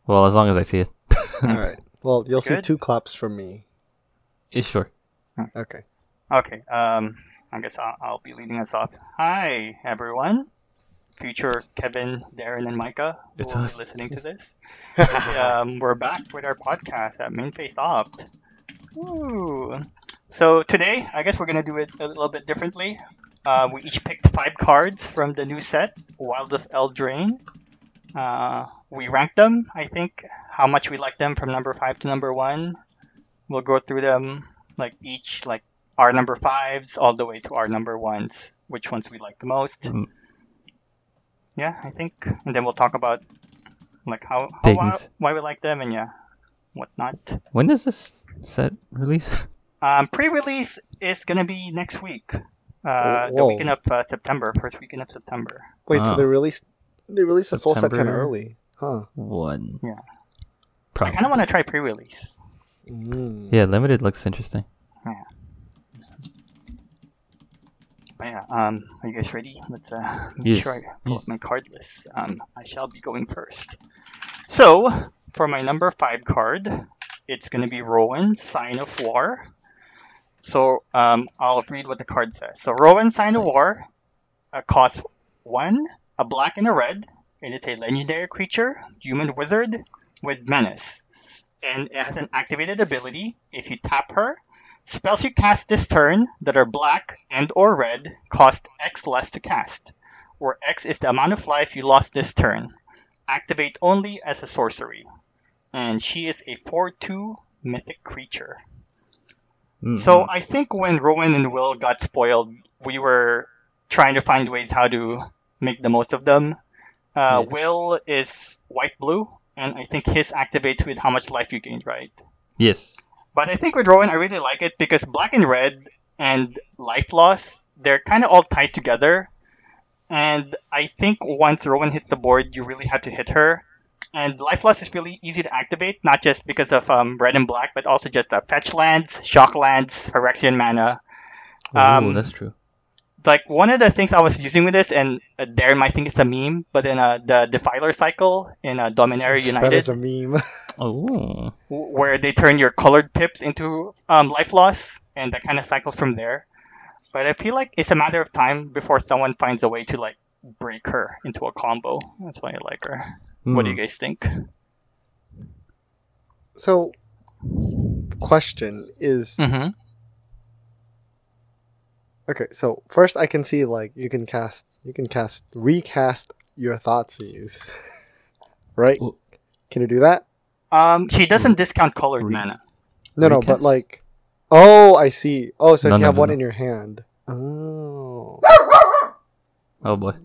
Well, as long as I see it. Alright. Well, you'll see Good? 2 claps from me. Yeah, sure. Okay. Okay. I guess I'll be leading us off. Hi, everyone. Future Kevin, Darren, and Micah who It's will us. be listening to this. We're back with our podcast at Main Face Opt. Woo. So today, I guess we're gonna do it a little bit differently. We each picked 5 cards from the new set, Wild of Eldraine. We ranked them, I think, how much we like them from number 5 to number 1. We'll go through them, like each, like our number 5s all the way to our number 1s, which ones we like the most. Mm. Yeah, I think, and then we'll talk about like why Takings. we like them and yeah, whatnot. When does this set release? Pre-release is gonna be next week, the Whoa. weekend of September, first weekend of September. Wait, so Oh. they released the full set kind of September. early, huh? 1. Yeah. I Probably. kind of want to try pre-release. Mm. Yeah, limited looks interesting. But yeah, are you guys ready? Let's make Yes. sure I pull up Yes. my card list. I shall be going first. So for my number 5 card, it's gonna be Rowan, Sign of War. So I'll read what the card says. So Rowan, Sign of War, costs 1, a black and a red. It is a legendary creature, human wizard with menace, and it has an activated ability. If you tap her, spells you cast this turn that are black and or red cost X less to cast, where X is the amount of life you lost this turn. Activate only as a sorcery. And she is a 4/2 mythic creature. Mhm. So I think when Rowan and Will got spoiled, we were trying to find ways how to make the most of them. Yeah. Will is white-blue, and I think his activates with how much life you gained, right? Yes. But I think with Rowan, I really like it because black and red and life loss, they're kind of all tied together. And I think once Rowan hits the board, you really have to hit her. And life loss is really easy to activate, not just because of red and black, but also just fetch lands, shock lands, Phyrexian mana. Ooh, that's true. Like one of the things I was using with this, and Darren might think it's a meme, but in the Defiler cycle in Dominaria That United, is a meme. Oh. where they turn your colored pips into life loss, and that kind of cycles from there. But I feel like it's a matter of time before someone finds a way to like break her into a combo. That's why I like her. What do you guys think? So, question is Mm-hmm. okay. So first, I can see like you can recast your Thoughtseize, right? Ooh. Can you do that? She doesn't discount colored Re- mana. No, but Recast? like, oh, I see. Oh, so if No, you no, have no, one no. in your hand. Oh, Oh boy.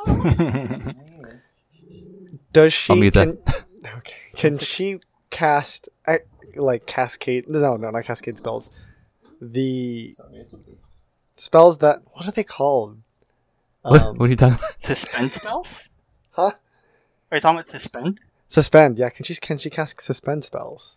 does she? I'll mute that. Okay. Can she cast like cascade? No, not cascade spells. The spells that what are they called? What are you talking about? Suspend spells? Huh? Are you talking about suspend? Suspend. Yeah. Can she cast suspend spells?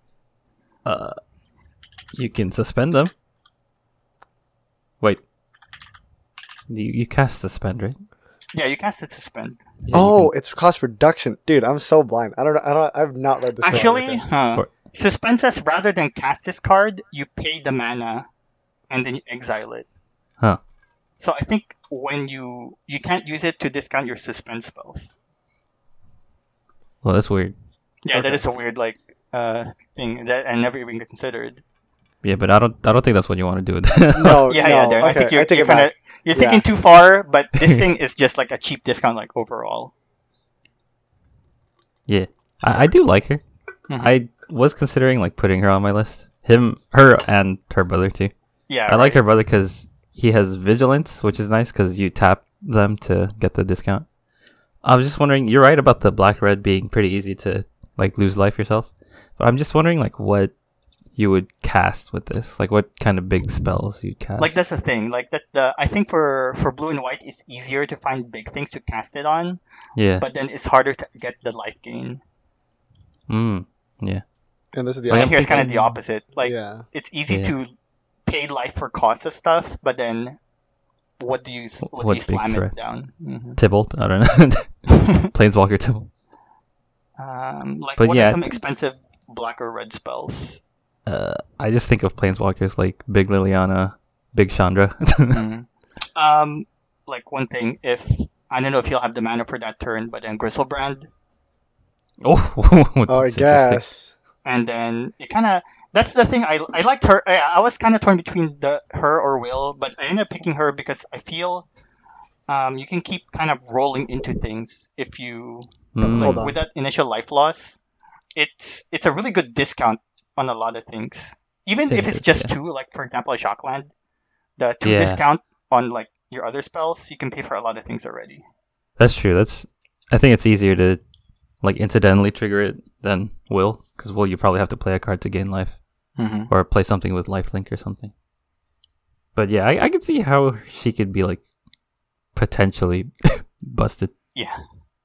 You can suspend them. Wait. You cast suspend, right? Yeah, you casted suspend. Yeah, Oh, it's cost reduction, dude. I'm so blind. I don't know. I've not read this. spell Actually, anything. Or- suspend says rather than cast this card, you pay the mana, and then you exile it. Huh. So I think when you can't use it to discount your suspend spells. Well, that's weird. Yeah, that Okay. is a weird thing that I never even considered. Yeah, but I don't think that's what you want to do with that. No, Yeah, Darren. Okay, I think you're I take it kinda, back. you're Yeah. thinking too far, but this thing is just like a cheap discount, like overall. Yeah, I do like her. Mhm. I was considering like putting her on my list. Her, and her brother too. Yeah, I like her brother because he has vigilance, which is nice because you tap them to get the discount. I was just wondering. You're right about the black red being pretty easy to like lose life yourself, but I'm just wondering like what you would cast with this, like what kind of big spells you'd cast. Like that's the thing. Like that. I think for blue and white, it's easier to find big things to cast it on, Yeah. but then it's harder to get the life gain. Yeah. And this is the Like, And here's opposite. kind of the opposite. Like yeah. it's easy Yeah. to pay life for cost of stuff, but then what do you What big slam threat? it down? Tybalt. I don't know. Planeswalker Tybalt. But what yeah, are some expensive black or red spells? I just think of planeswalkers like Big Liliana, Big Chandra. Mm. Like one thing, if I don't know if you'll have the mana for that turn, but then Gristlebrand, Oh, Oh, I that's interesting. guess. and then it kind of that's the thing. I liked her. I was kind of torn between her or Will, but I ended up picking her because I feel you can keep kind of rolling into things if you Hold on. with that initial life loss. It's a really good discount on a lot of things. Even It if it's is, just yeah. two, like for example a Shockland, the two Yeah. discount on like your other spells, you can pay for a lot of things already. That's true. I think it's easier to like incidentally trigger it than Will, because Will you probably have to play a card to gain life Mm-hmm. or play something with lifelink or something. But yeah, I could see how she could be like potentially busted. Yeah.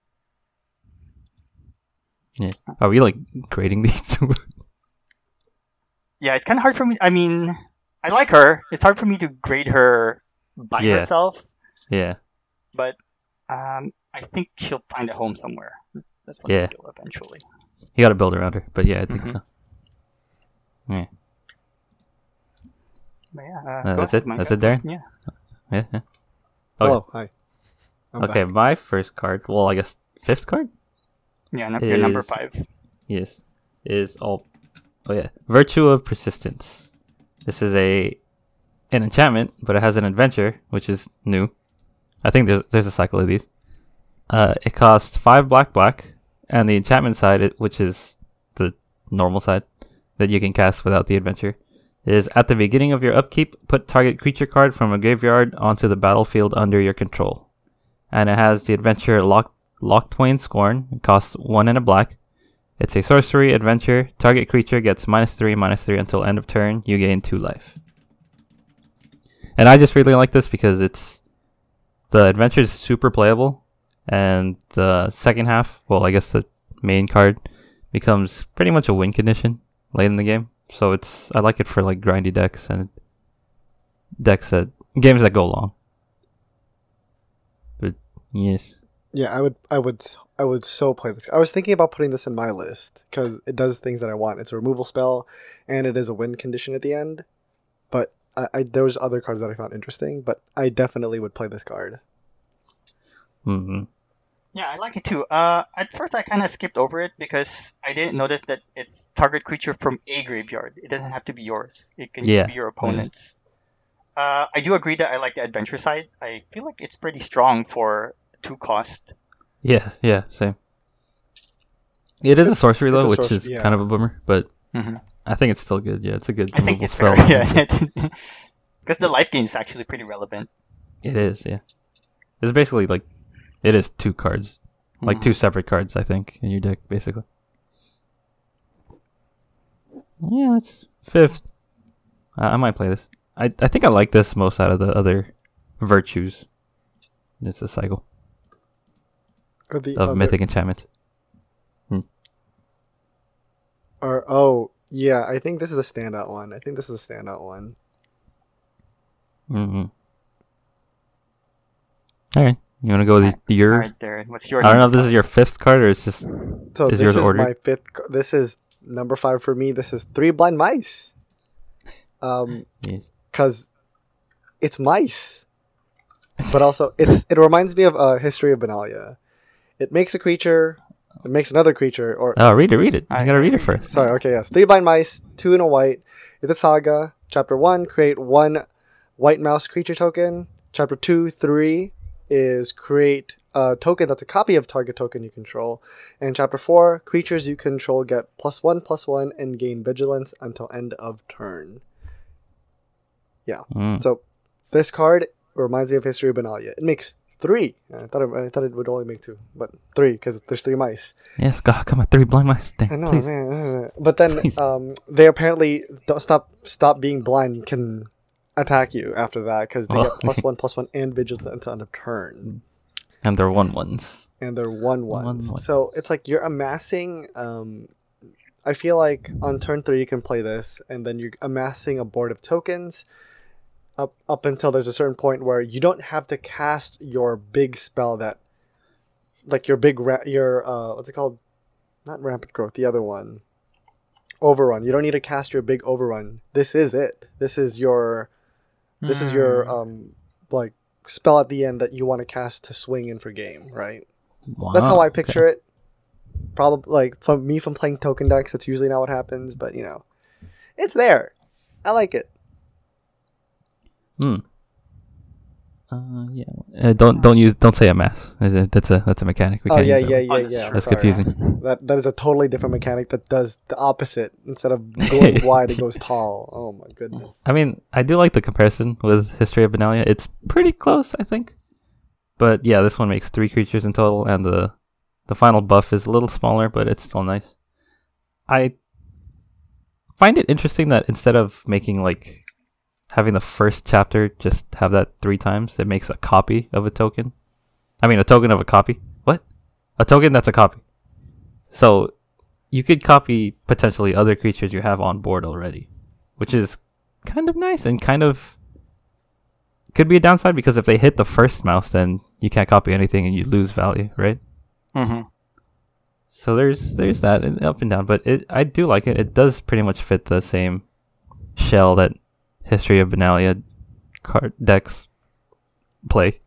Yeah. Are we like grading these? Yeah, it's kind of hard for me. I mean, I like her. It's hard for me to grade her by Yeah. herself, Yeah. but I think she'll find a home somewhere. That's what Yeah. I'll do eventually. You got to build around her. But yeah, I think Mhm. so. Yeah. But yeah, go That's ahead, it. Micah. That's it, Darren. Yeah. Yeah. Okay. Oh, hi. I'm Okay, back. my first card. Well, I guess fifth card. Yeah, your number Is- 5. Yes, is all. Oh yeah, Virtue of Persistence. This is an enchantment, but it has an adventure, which is new. I think there's a cycle of these. It costs 5 black, and the enchantment side, which is the normal side that you can cast without the adventure, is at the beginning of your upkeep, put target creature card from a graveyard onto the battlefield under your control, and it has the adventure Locktwain Scorn. It costs 1 and a black. It's a sorcery adventure. Target creature gets -3/-3 until end of turn. You gain 2 life. And I just really like this because the adventure is super playable, and the second half, well, I guess the main card becomes pretty much a win condition late in the game. So I like it for like grindy decks and games that go long. But yes. Yeah, I would so play this. I was thinking about putting this in my list because it does things that I want. It's a removal spell, and it is a win condition at the end. But there was other cards that I found interesting, but I definitely would play this card. Mm-hmm. Yeah, I like it too. At first I kind of skipped over it because I didn't notice that it's target creature from a graveyard. It doesn't have to be yours. It can Yeah. just be your opponent's. I do agree that I like the adventure side. I feel like it's pretty strong for 2 cost. Yeah, same. It is a sorcery It's a though, which sorcery, is yeah. kind of a bummer, but Mhm. I think it's still good. Yeah, it's a good I think removal it's fair. spell. Yeah, because the life gain is actually pretty relevant. It is, yeah. It's basically like it is 2 cards, like Mhm. 2 separate cards, I think, in your deck, basically. Yeah, that's fifth. I might play this. I think I like this most out of the other virtues. It's a cycle Or the of other, mythic enchantment. yeah, I think this is a standout one. I think this is a standout one. Mm-hmm. All right, you want to go with All your? right, Darren, what's your I don't know number if this is your 5th card or it's just So Is this yours is ordered? my fifth. This is number 5 for me. This is 3 blind mice. yes. Because it's mice, but also it reminds me of History of Benalia. It makes a creature, it makes another creature, or Oh, read it. You I- gotta read it first. sorry, okay, yes, 3 blind mice, 2 and a white. It's a saga. Chapter 1, create 1 white mouse creature token. Chapter 2, 3 is create a token that's a copy of target token you control. And chapter 4, creatures you control get +1/+1 and gain vigilance until end of turn. Mm. So this card reminds me of History of Benalia. It makes 3. I thought it would only make 2, but 3 because there's 3 mice. Yes, God, come on, 3 blind mice. I Damn, know, please. man. But then Please. they apparently don't stop being blind and can attack you after that because they Well. get +1/+1 and vigilance until end of turn, And they're 1/1s. and they're 1/1. 1/1. So it's like you're amassing. I feel like on turn 3 you can play this, and then you're amassing a board of tokens. Up until there's a certain point where you don't have to cast your big spell that, like your big what's it called, not rampant growth. The other one, overrun. You don't need to cast your big overrun. This is it. This is your like spell at the end that you want to cast to swing in for game, right? Wow, That's how I picture it. Probably like from playing token decks, that's usually not what happens, but it's there. I like it. Yeah. Don't say a mass. That's a mechanic. We Oh can't yeah, use that yeah, one. yeah, that's yeah. true. That's Sorry. confusing. That is a totally different mechanic that does the opposite. Instead of going wide, it goes tall. Oh my goodness. I mean, I do like the comparison with History of Benalia. It's pretty close, I think. But yeah, this one makes 3 creatures in total, and the final buff is a little smaller, but it's still nice. I find it interesting that instead of making like having the first chapter just have that 3 times, it makes a copy of a token. I mean, a token of a copy. What? A token that's a copy. So you could copy potentially other creatures you have on board already, which is kind of nice and kind of could be a downside because if they hit the first mouse, then you can't copy anything and you lose value, right? Mm-hmm. So there's that and up and down, but I do like it. It does pretty much fit the same shell that History of Benalia card decks play.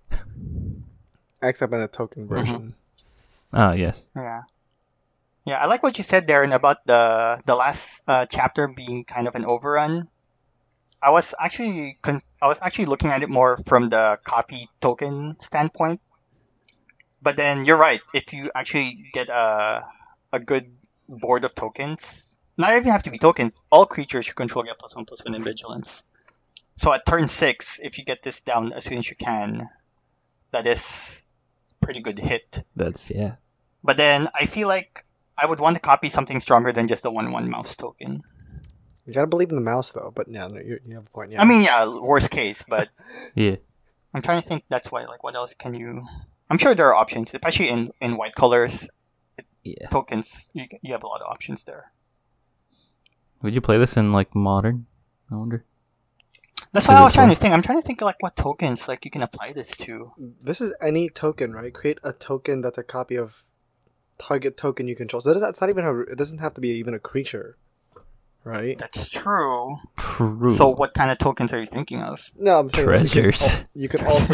Except in a token version. Ah, yes. Yeah. Yeah, I like what you said, Darren, about the last chapter being kind of an overrun. I was actually looking at it more from the copy token standpoint. But then you're right. If you actually get a good board of tokens, not even have to be tokens. All creatures you control get +1/+1 in vigilance. So at turn 6, if you get this down as soon as you can, that is pretty good hit. Yeah. But then I feel like I would want to copy something stronger than just the 1/1 mouse token. You gotta believe in the mouse though. But yeah, no, you have a point. Yeah. I mean, yeah, worst case, but Yeah. I'm trying to think. That's why. Like, what else can you? I'm sure there are options, especially in white colors Yeah. tokens. You have a lot of options there. Would you play this in like modern? I wonder. That's Is what I it was trying to so? think. I'm trying to think like what tokens like you can apply this to. This is any token, right? Create a token that's a copy of target token you control. So that's not even it doesn't have to be even a creature, right? That's true. True. So what kind of tokens are you thinking of? No, I'm saying Treasures. You could also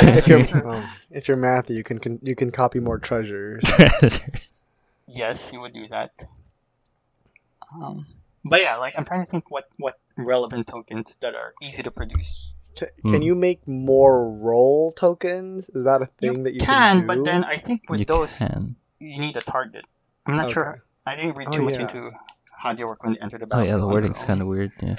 if you're Matthew, you can copy more treasures. Yes, you would do that. But yeah, like I'm trying to think what relevant tokens that are easy to produce. Can you make more roll tokens? Is that a thing You that you can, do? but then I think with You those can. you need a target. I'm not Okay. sure. I didn't read Oh, too much yeah. into how they work when they enter the Oh battle. yeah, the wording's kind of weird. Yeah.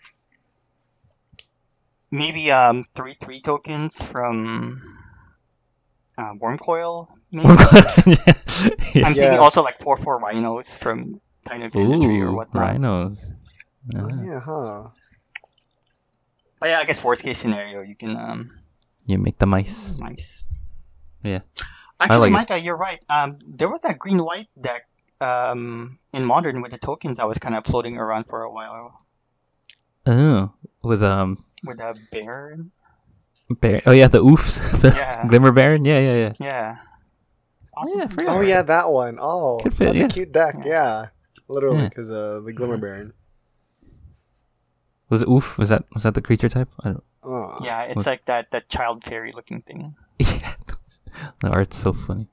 Maybe 3/3 tokens from Wormcoil. Maybe. I'm yeah. thinking also like 4/4 rhinos from Time of Industry or Ooh, whatnot. rhinos. Oh, Ah. yeah, huh? But yeah, I guess worst case scenario you can You make the mice. nice. Yeah. Actually, like it. Micah, you're right. There was that green-white deck in Modern with the tokens that was kind of floating around for a while Oh, with with a bear. bear. Oh yeah, the oofs, the Yeah. glimmer baron. Yeah. Yeah. Awesome. Yeah, I forgot. Oh yeah, that one. Oh, Could fit, that's yeah. a cute deck. Yeah, literally Yeah. because the Glimmer Baron. Was it oof? Was that the creature type? I don't. Oh. Yeah, it's What? like that child fairy looking thing. Yeah. The art's so funny.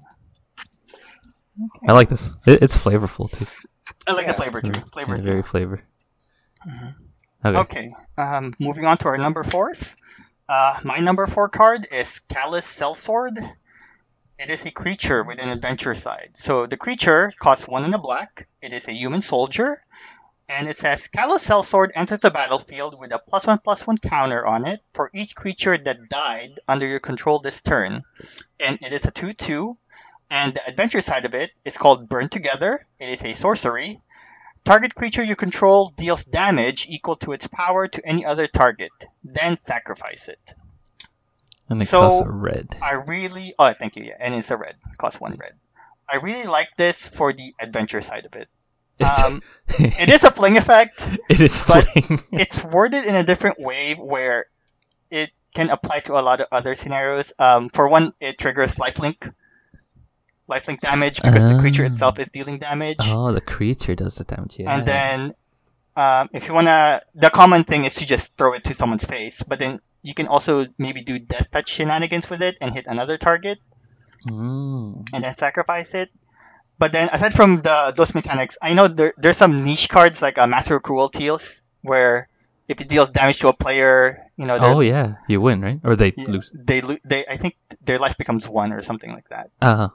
Okay. I like this. It's flavorful too. I like the Yeah. flavor too. Yeah, Flavor very flavor. Mhm. Okay. Okay. Moving on to our number 4s. My number 4 card is Callous Sellsword. It is a creature with an adventure side. So the creature costs 1 and a black. It is a human soldier. And it says Callous Sellsword enters the battlefield with a +1/+1 counter on it for each creature that died under your control this turn. And it is a 2/2. And the adventure side of it is called Burn Together. It is a sorcery. Target creature you control deals damage equal to its power to any other target. Then sacrifice it. And it So- costs a red. Oh, thank you. Yeah, and it's a red. Costs 1 red. I really like this for the adventure side of it. It is a fling effect. It is but fling. It's worded in a different way where it can apply to a lot of other scenarios. For one, it triggers lifelink. lifelink damage because the creature itself is dealing damage. Oh, the creature does the damage. Yeah. And then if you wanna, the common thing is to just throw it to someone's face, but then you can also maybe do death touch shenanigans with it and hit another target and then sacrifice it. But then aside from those mechanics, I know there's some niche cards like Master of Cruelties where if it deals damage to a player, oh yeah, you win, right? Or they lose. They I think their life becomes 1 or something like that.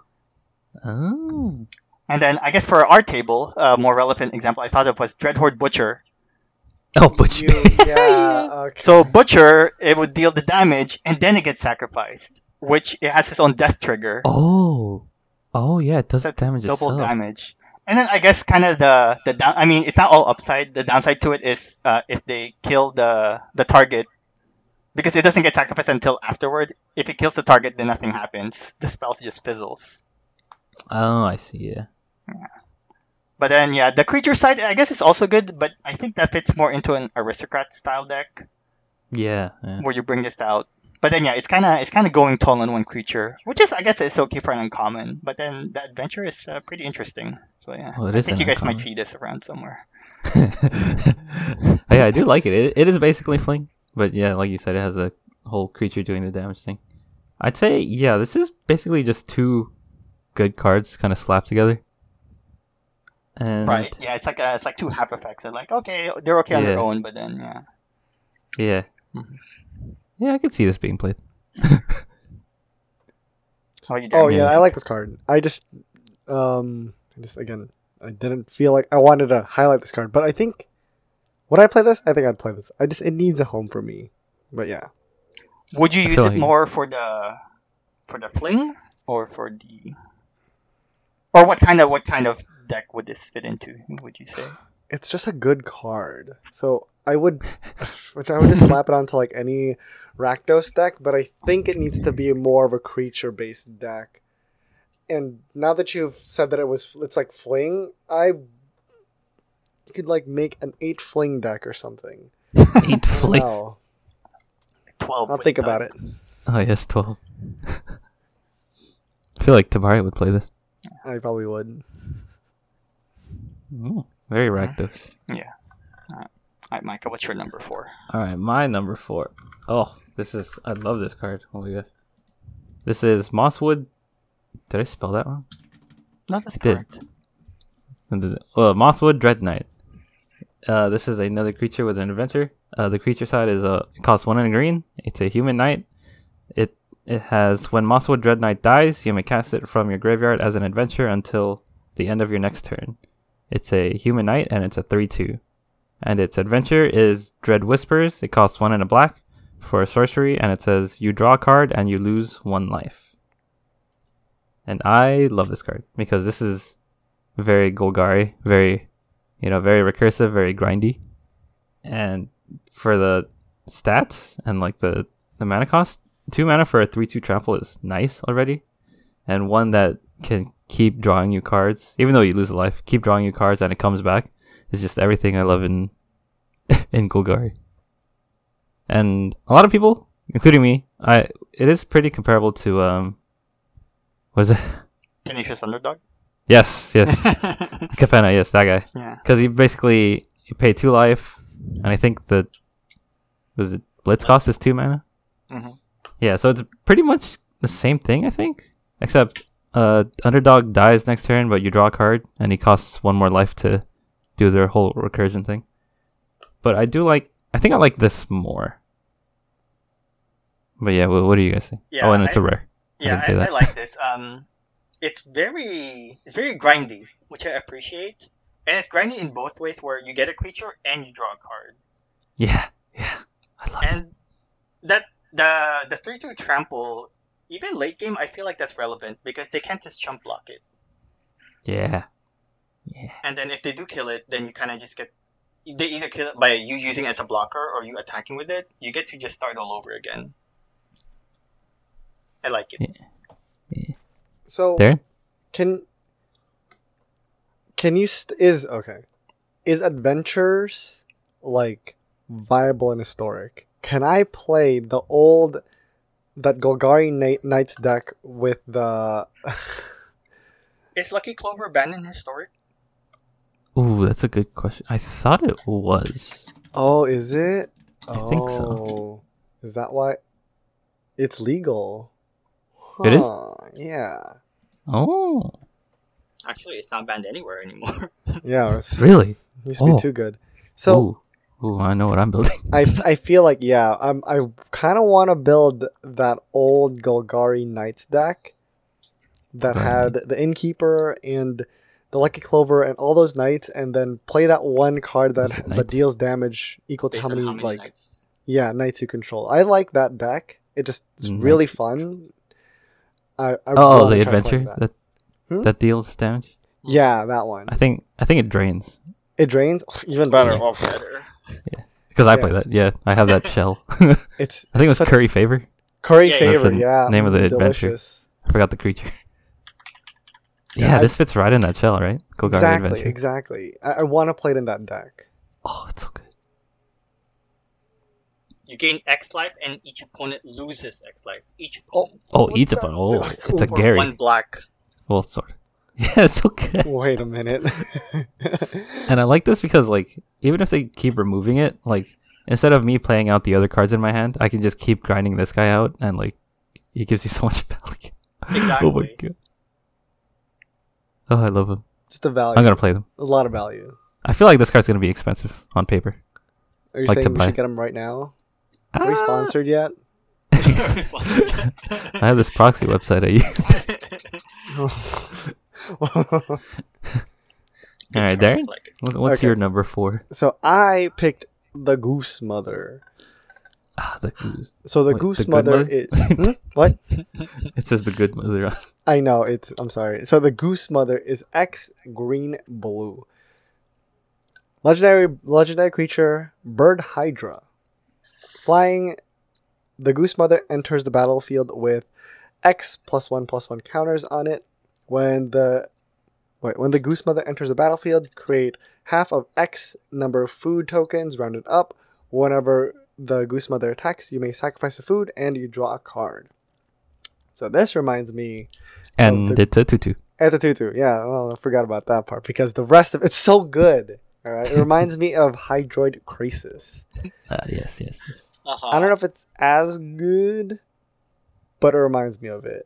Oh. And then I guess for our table, a more relevant example I thought of was Dreadhorde Butcher. Oh, Butcher. Okay. So Butcher, it would deal the damage and then it gets sacrificed, which it has its own death trigger. Oh yeah, it does That's damage double itself. damage. And then I guess kind of the down. I mean, it's not all upside. The downside to it is if they kill the target, because it doesn't get sacrificed until afterward. If it kills the target, then nothing happens. The spell just fizzles. Oh, I see. Yeah. But then the creature side, I guess it's also good. But I think that fits more into an aristocrat style deck Yeah. where you bring this out. But then it's kind of going tall on one creature, which is I guess it's okay for an uncommon. But then the adventure is pretty interesting. So Well, it I is think an you guys might uncommon. see this around somewhere. Yeah, I do like it. It is basically fling, but yeah, like you said, it has a whole creature doing the damage thing. I'd say this is basically just 2 good cards kind of slapped together. And Right. Yeah, it's like 2 half effects. And like, okay, they're okay on their Yeah. own, but then yeah. Mhm. Yeah, I could see this being played. how are you doing? Oh yeah, I like this card. I just again, I didn't feel like I wanted to highlight this card, but I think would I play this? I think I'd play this. It needs a home for me. But yeah, Would you I use feel it like- more for the fling or for the or what kind of deck would this fit into? Would you say? it's just a good card. So I would just slap it onto like any Rakdos deck, but I think it needs to be more of a creature-based deck. And now that you've said that it's like fling, you could like make an 8 fling deck or something. 8 fling. Wow. 12. I'll with think the- about it. Oh yes, 12. I feel like Tabari would play this. I probably would. Very Rakdos. Yeah. All right, Micah, what's your number 4? All right, my number 4. Oh, I love this card. Oh my gosh. This is Mosswood. Did I spell that wrong? No, that's Did. correct. Mosswood Dread Knight. This is another creature with an adventure. The creature side is it costs 1 and a green. It's a human knight. It has when Mosswood Dread Knight dies, you may cast it from your graveyard as an adventure until the end of your next turn. It's a human knight and it's a 3/2. And its adventure is Dread Whispers. It costs 1 and a black for a sorcery, and it says you draw a card and you lose 1 life. And I love this card because this is very Golgari, very recursive, very grindy. And for the stats and like the mana cost, 2 mana for a 3/2 trample is nice already. And one that can keep drawing you cards, even though you lose a life, keep drawing you cards and it comes back. Is just everything I love in in Golgari. And a lot of people, including me, it is pretty comparable to was it? Tenacious Underdog? Yes, Capenna, yes, that guy. Yeah. Because you pay 2 life, and I think Blitz cost is 2 mana. Mhm. Yeah, so it's pretty much the same thing, I think, except Underdog dies next turn, but you draw a card, and he costs 1 more life to do their whole recursion thing. But I think I like this more. But yeah, what do you guys think? Yeah, Oh, and it's a rare. Yeah, didn't say I that. like this. It's very grindy, which I appreciate, and it's grindy in both ways, where you get a creature and you draw a card. Yeah, I love it. And that the 3/2 trample, even late game, I feel like that's relevant because they can't just chump block it. Yeah. And then if they do kill it, then you kind of just get. They either kill it by you using it as a blocker or you attacking with it. You get to just start all over again. I like it. So Darren? can you is adventures like viable and historic? Can I play that Golgari Knights deck with the Is Lucky Clover banned in Historic? Ooh, that's a good question. I thought it was. Oh, is it? I think so. Oh, is that why? It's legal. It is? Yeah. Oh, Actually, it's not banned anywhere anymore. Yeah. It really? used to be Oh. too good. So Ooh, I know what I'm building. I feel like I kind of want to build that old Golgari Knights deck that Golgari had Knights. the Innkeeper and the Lucky Clover and all those knights, and then play that one card Was it that knights? deals damage equal to Based how on many like knights. knights you control. I like that deck. It's Knights really you fun. I Oh, wanna the try playing adventure that. that that deals damage. Yeah, that one. I think it drains It drains even better. Yeah. Oh, Better. because I Yeah. play that. Yeah, I have that shell. I it's think it was such- Curry Favor. Curry Yeah, that's Favor. the Yeah, name of the adventure. delicious. I forgot the creature. Yeah, Yeah, this fits right in that shell, right? Golgari Exactly, Adventure. exactly. I want to play it in that deck. Oh, it's so good. You gain X life, and each opponent loses X life. Each Oh, opponent. Oh, What each the- of Oh, Ugh, it's a For Gary. one black. Well, sort of. Yeah, it's so good. Wait a minute. And I like this because, like, even if they keep removing it, like, instead of me playing out the other cards in my hand, I can just keep grinding this guy out, and, like, he gives you so much value. Oh my Exactly. god. Oh, I love him. Just the value. I'm gonna play them. A lot of value. I feel like this card's gonna be expensive on paper. Are you Like to saying we buy. should get them right now? Are we Ah! sponsored yet? I have this proxy website I use. All right, Darren, Like, what's Okay. your number 4? So I picked the Goose Mother. Ah, the goose. So the Wait, Goose the good Mother mother? is what? It says the good mother. I know it's. I'm sorry. So the Goose Mother is X green blue. Legendary creature, Bird Hydra. Flying, the Goose Mother enters the battlefield with X +1/+1 counters on it. When the Goose Mother enters the battlefield, create half of X number of food tokens rounded up. Whenever the Goose Mother attacks, you may sacrifice a food and you draw a card. So this reminds me. And the- it's a tutu. It's a tutu. Yeah, well, I forgot about that part because the rest of it's so good. All right, it reminds me of Hydroid Crisis. Yes. uh-huh. I don't know if it's as good, but it reminds me of it.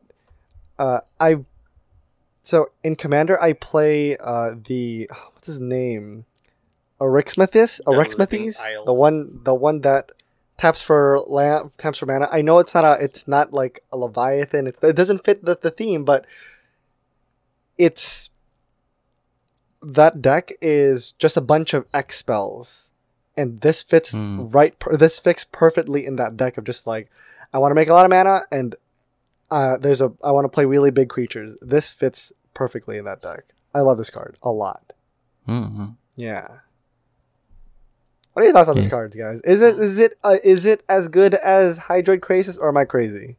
So in Commander, I play what's his name, Arixmethys, The Living Isle. the one that taps for mana. I know it's not like a Leviathan. It doesn't fit the theme, but it's that deck is just a bunch of X spells, and this fits this fits perfectly in that deck of just like I want to make a lot of mana and I want to play really big creatures. This fits perfectly in that deck. I love this card a lot. Mm-hmm. Yeah. What are your thoughts on this Yes. card, guys? Is it as good as Hydroid Crisis, or am I crazy?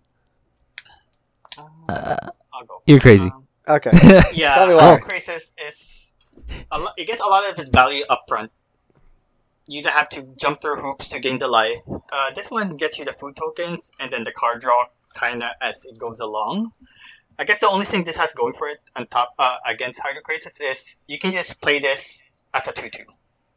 I'll go. You're crazy. Okay. Yeah, Tell me why. Hydroid Crisis is it gets a lot of its value up front. You don't have to jump through hoops to gain the life. This one gets you the food tokens and then the card draw kind of as it goes along. I guess the only thing this has going for it on top against Hydroid Crisis is you can just play this as a 2/2.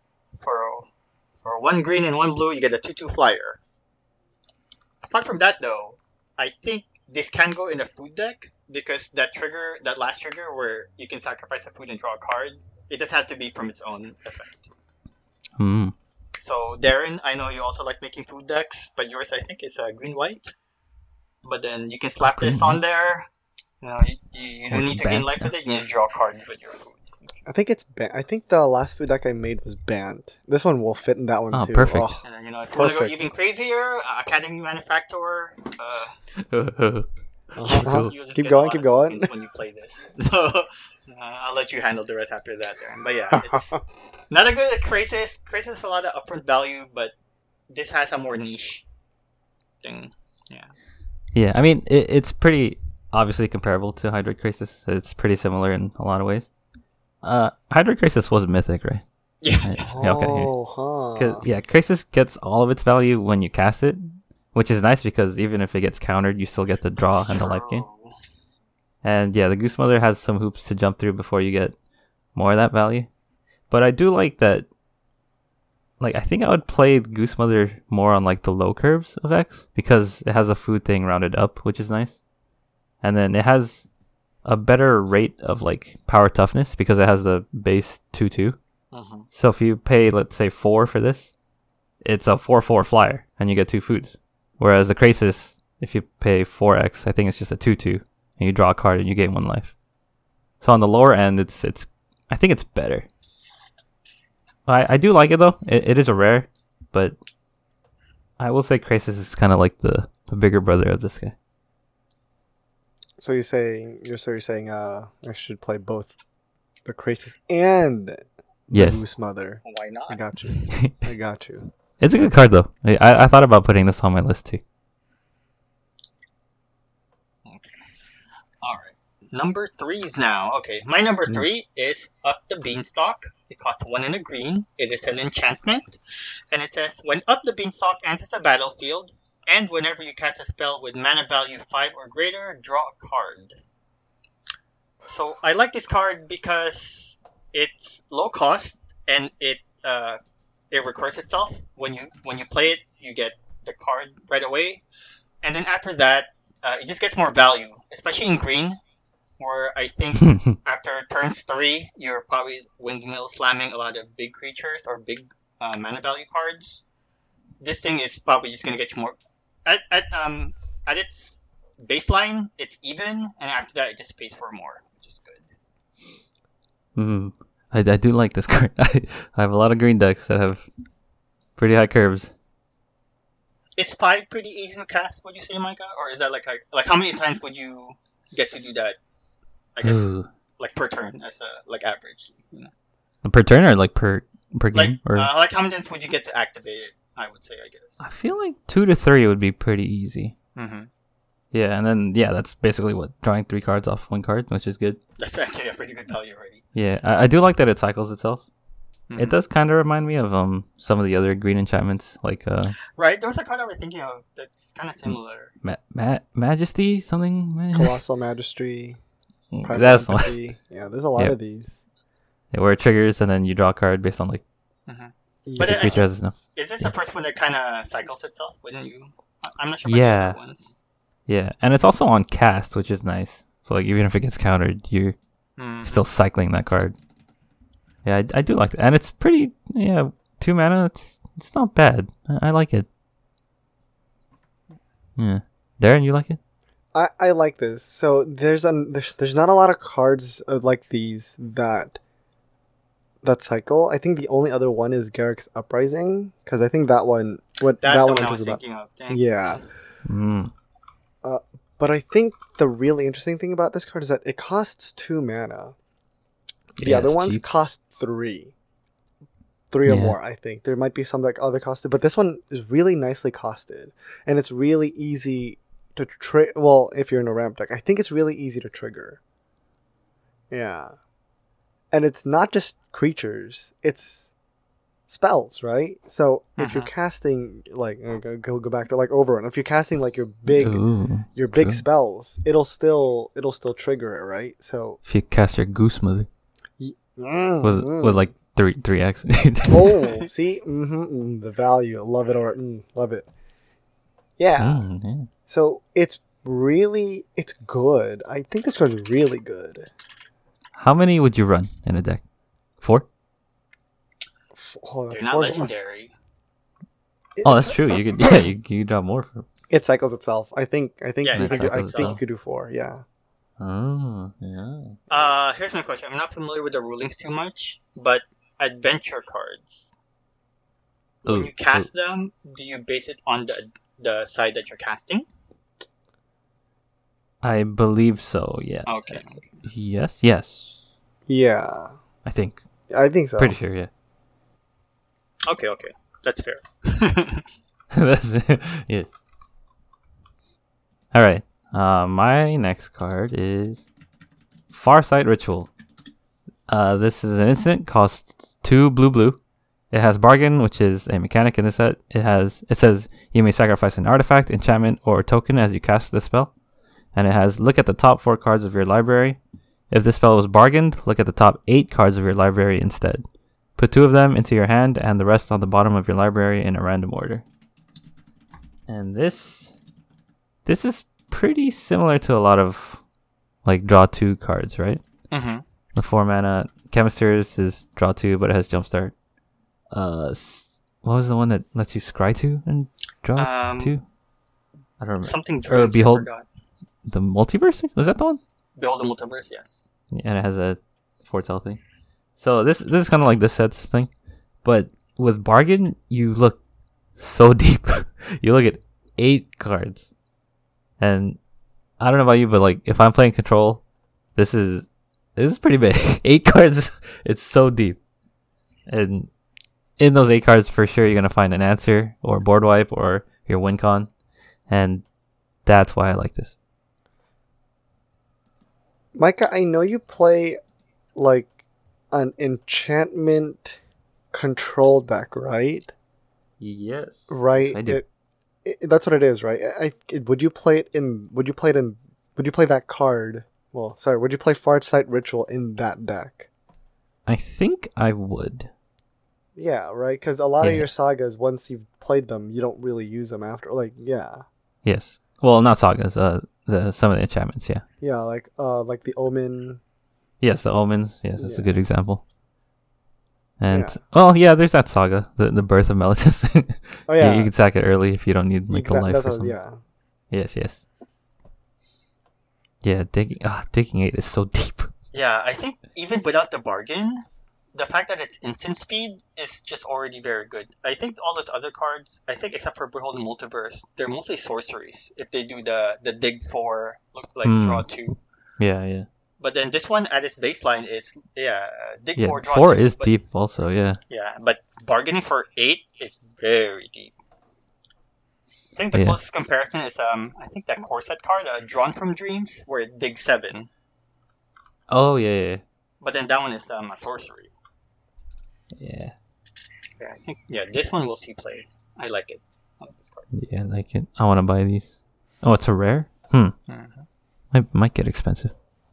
For 1 green and 1 blue, you get a 2/2 flyer. Apart from that, though, I think this can go in a food deck because that last trigger where you can sacrifice a food and draw a card, it just had to be from its own effect. Mm. So Darren, I know you also like making food decks, but yours I think is green-white. But then you can slap this on there. You know, you don't It's need to gain banned life now. with it. You just draw cards with your food. I think it's I think the last food deck I made was banned. This one will fit in that one Oh, too. perfect. Oh, And then if you want to go Perfect. even crazier, Academy Manufacturer. uh-huh. You'll just Keep get a going, lot keep of going. tokens when you play this. I'll let you handle the rest after that, Darren. But yeah, it's not a good Crisis. Crisis has a lot of upfront value, but this has a more niche thing. Yeah, I mean, it's pretty obviously comparable to Hydroid Crisis. It's pretty similar in a lot of ways. Hydroid Crisis was mythic, right? Yeah. Yeah, okay. Oh, huh. 'Cause, yeah, Crisis gets all of its value when you cast it, which is nice because even if it gets countered, you still get the draw and the life gain. And yeah, the Goose Mother has some hoops to jump through before you get more of that value. But I do like that. Like, I think I would play Goose Mother more on like the low curves of X because it has a food thing rounded up, which is nice. And then it has a better rate of like power toughness because it has the base 2/2. So if you pay, let's say 4 for this, it's a 4/4 flyer and you get 2 foods. Whereas the Krasis, if you pay 4x, I think it's just a 2/2 and you draw a card and you gain 1 life. So on the lower end, it's I think it's better. I do like it though. It is a rare, but I will say Krasis is kind of like the bigger brother of this guy. So you're saying I should play both the Krasis and the Yes. Goose Mother. Why not? I got you. I got you. It's a good card though. I thought about putting this on my list too. All right. Number 3s now. Okay, my number 3 is Up the Beanstalk. It costs 1 and a green. It is an enchantment. And it says, when Up the Beanstalk enters the battlefield, and whenever you cast a spell with mana value 5 or greater, draw a card. So I like this card because it's low cost and it recurs itself. When you play it, you get the card right away. And then after that, it just gets more value, especially in green, where I think after turns 3, you're probably windmill slamming a lot of big creatures or big mana value cards. This thing is probably just gonna get you more. At its baseline, it's even, and after that, it just pays for more, which is good. I do like this card. I have a lot of green decks that have pretty high curves. Is 5 pretty easy to cast, would you say, Micah? Or is that like how many times would you get to do that? I guess like per turn as a like average. You know? Per turn or like per game? Like or like how many times would you get to activate it? I would say, I guess. I feel like 2 to 3 would be pretty easy. Mm-hmm. Yeah, and then that's basically what drawing 3 cards off 1 card, which is good. That's actually a pretty good value already. Yeah, I do like that it cycles itself. Mm-hmm. It does kind of remind me of some of the other green enchantments, like right. There was a card I was thinking of that's kind of similar. Majesty something. Colossal Magistry. That's the one. Empathy. Yeah, there's a lot of these. Yeah, where it triggers and then you draw a card based on like. But the creature has enough. Is this the first one that kind of cycles itself? Wouldn't you? I'm not sure. Yeah. About the other ones. Yeah, and it's also on cast, which is nice. So like even if it gets countered, you're still cycling that card. Yeah, I do like that, and it's pretty. Yeah, 2 mana. It's not bad. I like it. Yeah, Darren, you like it? I like this. So there's not a lot of cards like these that cycle. I think the only other one is Garruk's Uprising, because I think that one That's that the one one I was about. thinking of. Yeah. But I think the really interesting thing about this card is that it costs 2 mana. The other ones cheap. cost 3. 3 or more, I think. There might be some that other costed, but this one is really nicely costed. And it's really easy to well, if you're in a ramp deck, I think it's really easy to trigger. Yeah. And it's not just creatures, it's spells, right? So if you're casting like go back to like Overrun, if you're casting like your big spells, it'll still trigger it, right? So if you cast your Goose Mother, was like 3x. Oh, see, the value, love it or love it. Yeah. So it's good. I think this card's really good. How many would you run in a deck? 4? They're not legendary. That's true. You could you could draw more. It cycles itself. I think Yeah, you could do 4. Yeah. Oh, yeah. Here's my question. I'm not familiar with the rulings too much, but adventure cards. When you cast them, do you base it on the side that you're casting? I believe so. Yeah. Okay. Yes. Yeah. I think so. Pretty sure. Yeah. Okay. That's fair. That's it. Yes. All right. My next card is Farsight Ritual. This is an instant, costs 2 blue. It has Bargain, which is a mechanic in the set. It says you may sacrifice an artifact, enchantment, or token as you cast the spell. and it has look at the top 4 cards of your library. If this spell was bargained, look at the top 8 cards of your library instead. Put 2 of them into your hand and the rest on the bottom of your library in a random order. And this is pretty similar to a lot of like draw 2 cards, right? Mm-hmm. The 4 mana Chemisters is draw 2, but it has Jumpstart. What was the one that lets you scry 2 and draw 2? I don't remember. Something Or dreams, I Behold forgot. the Multiverse? Was that the one? Behold the Multiverse, yes. And it has a foretell thing. So this is kind of like this set's thing, but with bargain you look so deep. You look at 8 cards, and I don't know about you, but like if I'm playing control, this is pretty big. 8 cards, it's so deep, and in those 8 cards for sure you're gonna find an answer or board wipe or your win con, and that's why I like this. Micah, I know you play like an enchantment control deck, right? Yes. Right. I do. That's what it is, right? Would you play that card? Well, sorry. Would you play Farsight Ritual in that deck? I think I would. Yeah, right. Because a lot of Yeah. your sagas, once you've played them, you don't really use them after. Like, yeah, Yes. Well, not sagas. Some of the enchantments. Yeah. yeah, like the Omen. Yes, the omens. Yes, that's a Yeah. good example. And Yeah. well, yeah, there's that saga, the birth of Meletis. Oh yeah, you can sack it early if you don't need like the life that's or what, something. yeah. Yes. Yeah, digging 8 is so deep. Yeah, I think even without the bargain, the fact that it's instant speed is just already very good. I think all those other cards, I think except for Behold the Multiverse, they're mostly sorceries. If they do the dig 4, look like draw 2. Yeah. But then this one at its baseline is dig Yeah, 4, draw 4 2. is but, deep also. Yeah. Yeah, but bargaining for 8 is very deep. I think the Yeah. closest comparison is I think that Corset card, Drawn from Dreams, where it digs 7. Oh yeah. But then that one is a sorcery. Yeah. Yeah, I think this one we'll see play. I like it. I like this card. Yeah, I like it. I want to buy these. Oh, it's a rare. Might get expensive.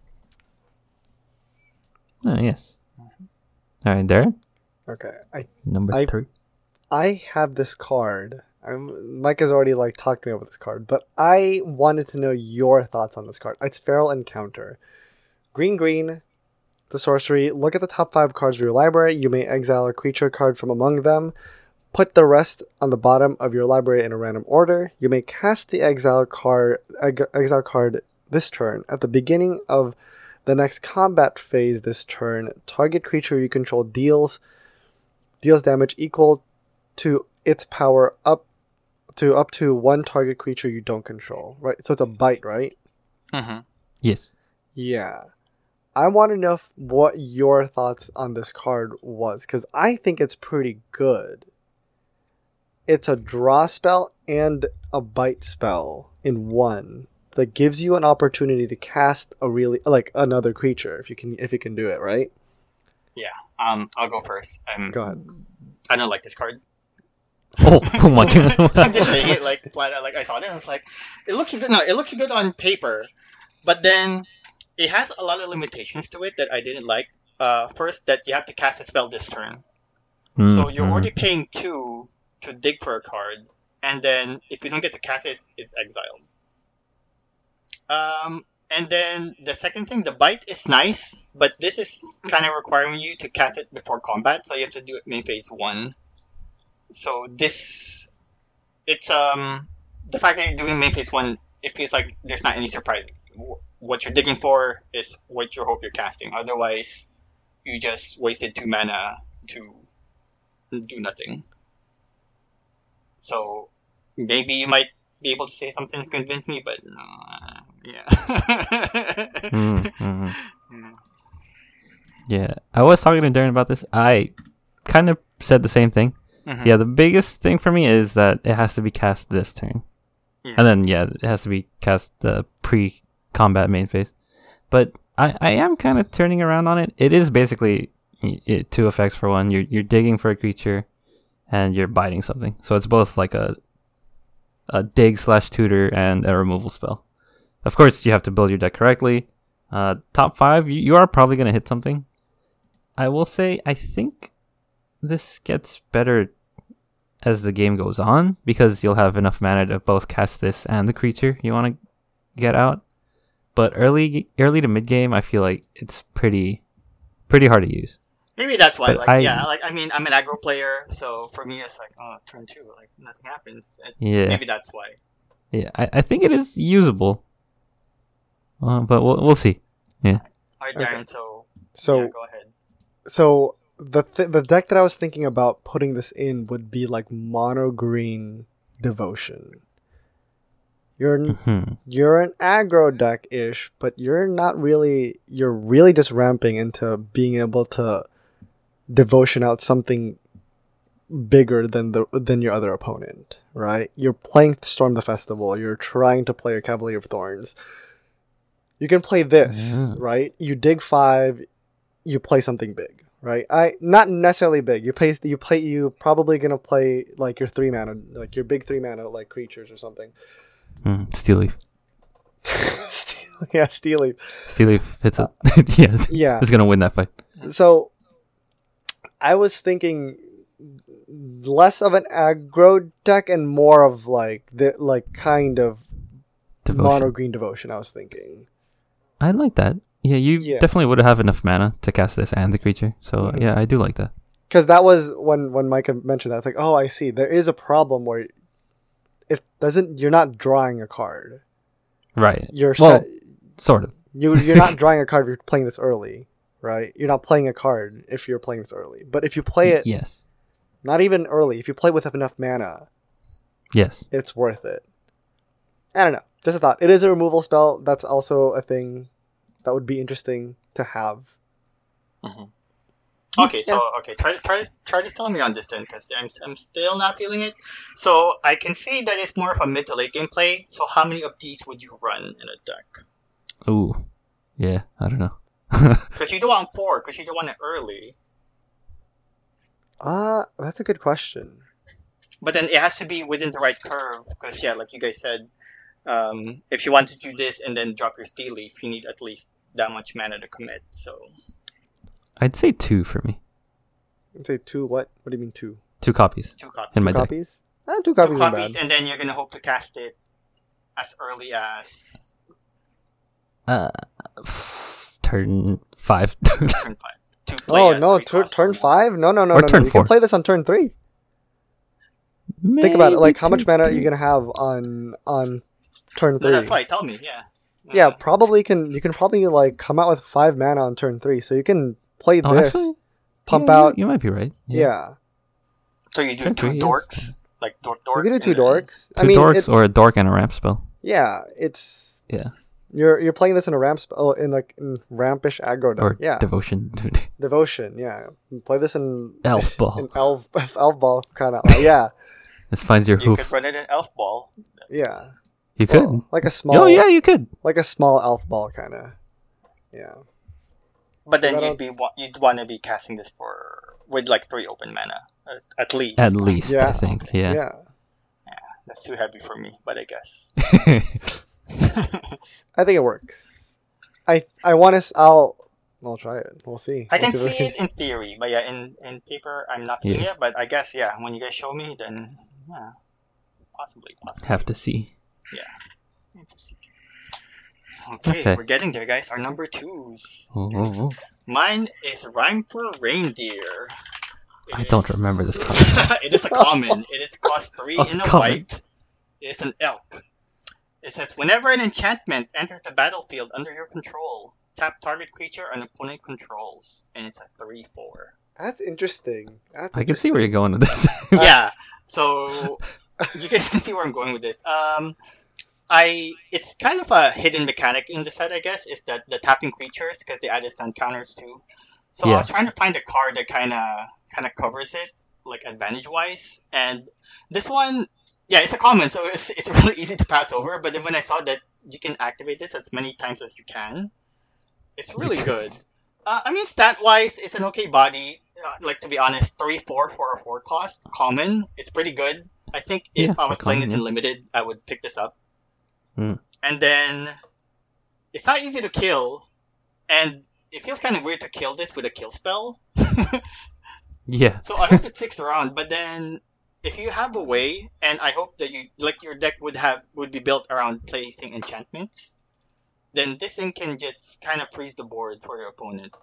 Oh yes. All right, Darren. Okay, Number I- 3. I have this card. Mike has already like talked to me about this card, but I wanted to know your thoughts on this card. It's Feral Encounter. Green, the sorcery. Look at the top 5 cards of your library. You may exile a creature card from among them. Put the rest on the bottom of your library in a random order. You may cast the exile card this turn. At the beginning of the next combat phase this turn, target creature you control deals damage equal to its power up to 1 target creature you don't control. Right? So it's a bite, right? Mm-hmm. Yes. Yeah. I want to know what your thoughts on this card was, because I think it's pretty good. It's a draw spell and a bite spell in one that gives you an opportunity to cast a really another creature if you can do it, right? I'll go first. Go ahead. I don't like this card. Oh my god. I'm just saying it like flat out. Like I saw this, I was like, it looks good. No, it looks good on paper, but then it has a lot of limitations to it that I didn't like. First, that you have to cast a spell this turn, so you're already paying 2 to dig for a card, and then if you don't get to cast it, it's exiled. And then the second thing, the bite is nice, but this is kind of requiring you to cast it before combat, so you have to do it main phase 1. So it's the fact that you're doing main phase 1, it feels like there's not any surprises. What you're digging for is what you hope you're casting. Otherwise, you just wasted 2 mana to do nothing. So maybe you might be able to say something to convince me, but yeah. Yeah, I was talking to Darren about this. I kind of said the same thing. Mhm. Yeah, the biggest thing for me is that it has to be cast this turn. Yeah. And then, it has to be cast the pre-combat main phase. But I am kind of turning around on it. It is basically 2 effects for 1. You're digging for a creature, and you're biting something. So it's both like a dig/tutor and a removal spell. Of course, you have to build your deck correctly. Top 5, you are probably going to hit something. I will say, I think this gets better as the game goes on, because you'll have enough mana to both cast this and the creature you want to get out. But early to mid game, I feel like it's pretty hard to use. Maybe that's why. But I mean, I'm an aggro player, so for me, it's like, oh, turn 2, like nothing happens. Maybe that's why. Yeah, I think it is usable. But we'll see. Yeah. All right, Darren. Okay. So yeah, go ahead. So the deck that I was thinking about putting this in would be like mono green devotion. You're an aggro deck ish, but you're not really. You're really just ramping into being able to devotion out something bigger than your other opponent, right? You're playing Storm the Festival. You're trying to play a Cavalier of Thorns. You can play this, right? You dig 5, you play something big, right? Not necessarily big. You probably gonna play like your 3 mana, like your big 3 mana, like creatures or something. Steel Leaf. Yeah, Steel Leaf. Steel Leaf hits it. Yeah. It's gonna win that fight. So, I was thinking less of an aggro deck and more of like kind of Devotion. mono green devotion. I was thinking. I like that. Yeah, you definitely would have enough mana to cast this and the creature. So yeah, I do like that. Because that was when Micah mentioned that. It's like, oh, I see. There is a problem where you're not drawing a card. Right. Sort of. You're not drawing a card if you're playing this early, right? You're not playing a card if you're playing this early. But if you play it, yes, not even early. If you play with enough mana, yes, it's worth it. I don't know. Just a thought. It is a removal spell. That's also a thing that would be interesting to have. Mm-hmm. Okay, so try to tell me on this then, because I'm still not feeling it. So I can see that it's more of a mid to late game play. So how many of these would you run in a deck? Ooh, yeah, I don't know. Because you don't want 4, because you don't want it early. That's a good question. But then it has to be within the right curve, because like you guys said, if you want to do this and then drop your Steel Leaf, you need at least that much mana to commit. So I'd say 2 for me. I'd say 2. What? What do you mean 2? 2 copies. 2 copies. In my 2 deck. copies? 2 copies. 2 copies, and then you're gonna hope to cast it as early as Oh turn 5. turn 5. To play no, 3 cost turn or 5? No. Or turn You 4. can play this on turn 3. Think about it. Like, how much mana are you gonna have on turn 3? No, that's why. Tell me. Yeah. Yeah, probably you can probably like come out with 5 mana on turn 3, so you can play this, actually, pump out. You might be right. Yeah. So you do Turn 2 3, dorks, yes. like dork. You can do 2 and then- dorks. 2 dorks or a dork and a ramp spell. Yeah, it's Yeah. you're playing this in a ramp spell in rampish aggro deck. Or Yeah, devotion. devotion. Yeah, you play this in Elf ball. in elf ball kind of. Yeah, This finds your You hoof. could run it in Elf Ball. yeah. You could. Well, like a small. Oh yeah, you could. Like a small elf ball kind of. Yeah. But then Is that you'd want to be casting this with like 3 open mana at least. At least, Yeah. I think. Yeah. Yeah. That's too heavy for me, but I guess. I think it works. I want to. I'll try it. We'll see. I We'll can what see it in theory, but in paper, I'm not feeling it. But I guess when you guys show me, then possibly. Have to see. Okay, we're getting there, guys. Our number 2s. Oh. Mine is Rhyme for Reindeer. I don't remember this card. It is a common. It is cost 3 It's in a common. white. It's an elk. It says, whenever an enchantment enters the battlefield under your control, tap target creature an opponent controls. And it's a 3/4. That's interesting. I can see where you're going with this. Yeah, so you guys can see where I'm going with this. It's kind of a hidden mechanic in the set, I guess, is that the tapping creatures, because they added stun counters too. So I was trying to find a card that kind of covers it, like advantage wise. And this one, it's a common, so it's really easy to pass over. But then when I saw that you can activate this as many times as you can, it's really good. I mean, stat wise, it's an okay body. Like, to be honest, 3/4 for a 4 cost common. It's pretty good. I think if I was playing this in limited, I would pick this up. Mm. And then it's not easy to kill, and it feels kind of weird to kill this with a kill spell. Yeah. So I hope it sticks around. But then, if you have a way, and I hope that your deck would be built around placing enchantments, then this thing can just kind of freeze the board for your opponent.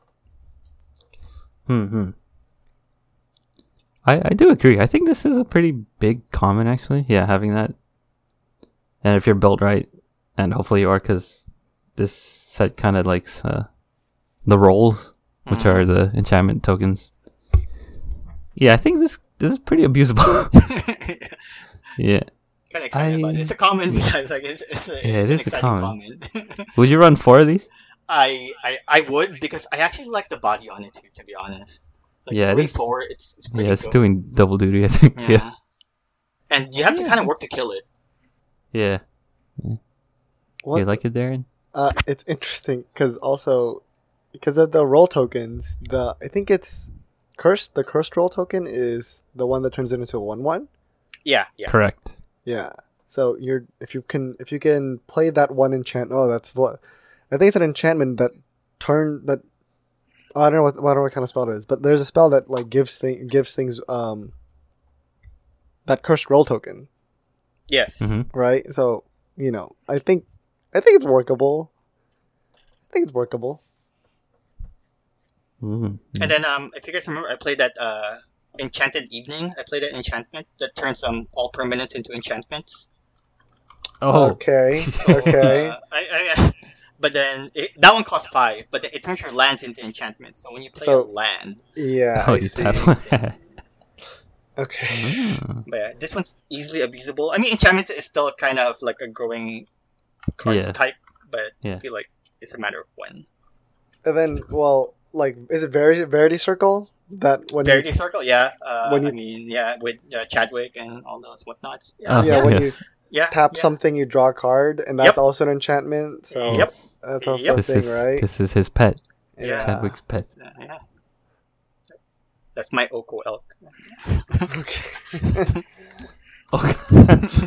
I do agree. I think this is a pretty big common, actually. Yeah, having that. And if you're built right, and hopefully you are, because this set kind of likes the rolls, which are the enchantment tokens. Yeah, I think this is pretty abusable. Yeah. Kind of excited about it. It's a common because like it's it an is a exciting common. comment. Would you run 4 of these? I would because I actually like the body on it too. To be honest, like Yeah, it 3, is. 4, it's pretty Yeah, it's good. doing double duty, I think. Yeah. And you have to kind of work to kill it. Yeah. What? You like it, Darren? It's interesting because of the roll tokens, I think it's cursed. The cursed roll token is the one that turns it into a 1/1. Yeah. Correct. Yeah. So if you can play that one enchant. Oh, that's what I think it's an enchantment that I don't know what kind of spell it is, but there's a spell that like gives things that cursed roll token, Yes. Mm-hmm. right? So I think it's workable. Mm-hmm. And then if you guys remember, I played that Enchanted Evening. I played that enchantment that turns all permanents into enchantments. Oh. Okay. So, Okay. but then that one costs 5, but then it turns your lands into enchantments. So when you play a So- land, Yeah. Oh, I you see. tap. Okay. Mm. but yeah, this one's easily abusable. I mean, enchantment is still kind of like a growing card Yeah. type, but Yeah. I feel like it's a matter of when. And then, well, like, is it Verity Circle that when Verity Circle, yeah. when you- I mean, yeah, with Chadwick and all those whatnots. Yeah, Oh, Yeah, when yes. yeah. tap yeah. something, you draw a card, and that's Yep. also an enchantment. So Yep. that's also Yep. a thing, right? This is his pet. Yeah. Chadwick's pet. Yeah. That's my Oko elk. Okay. Okay.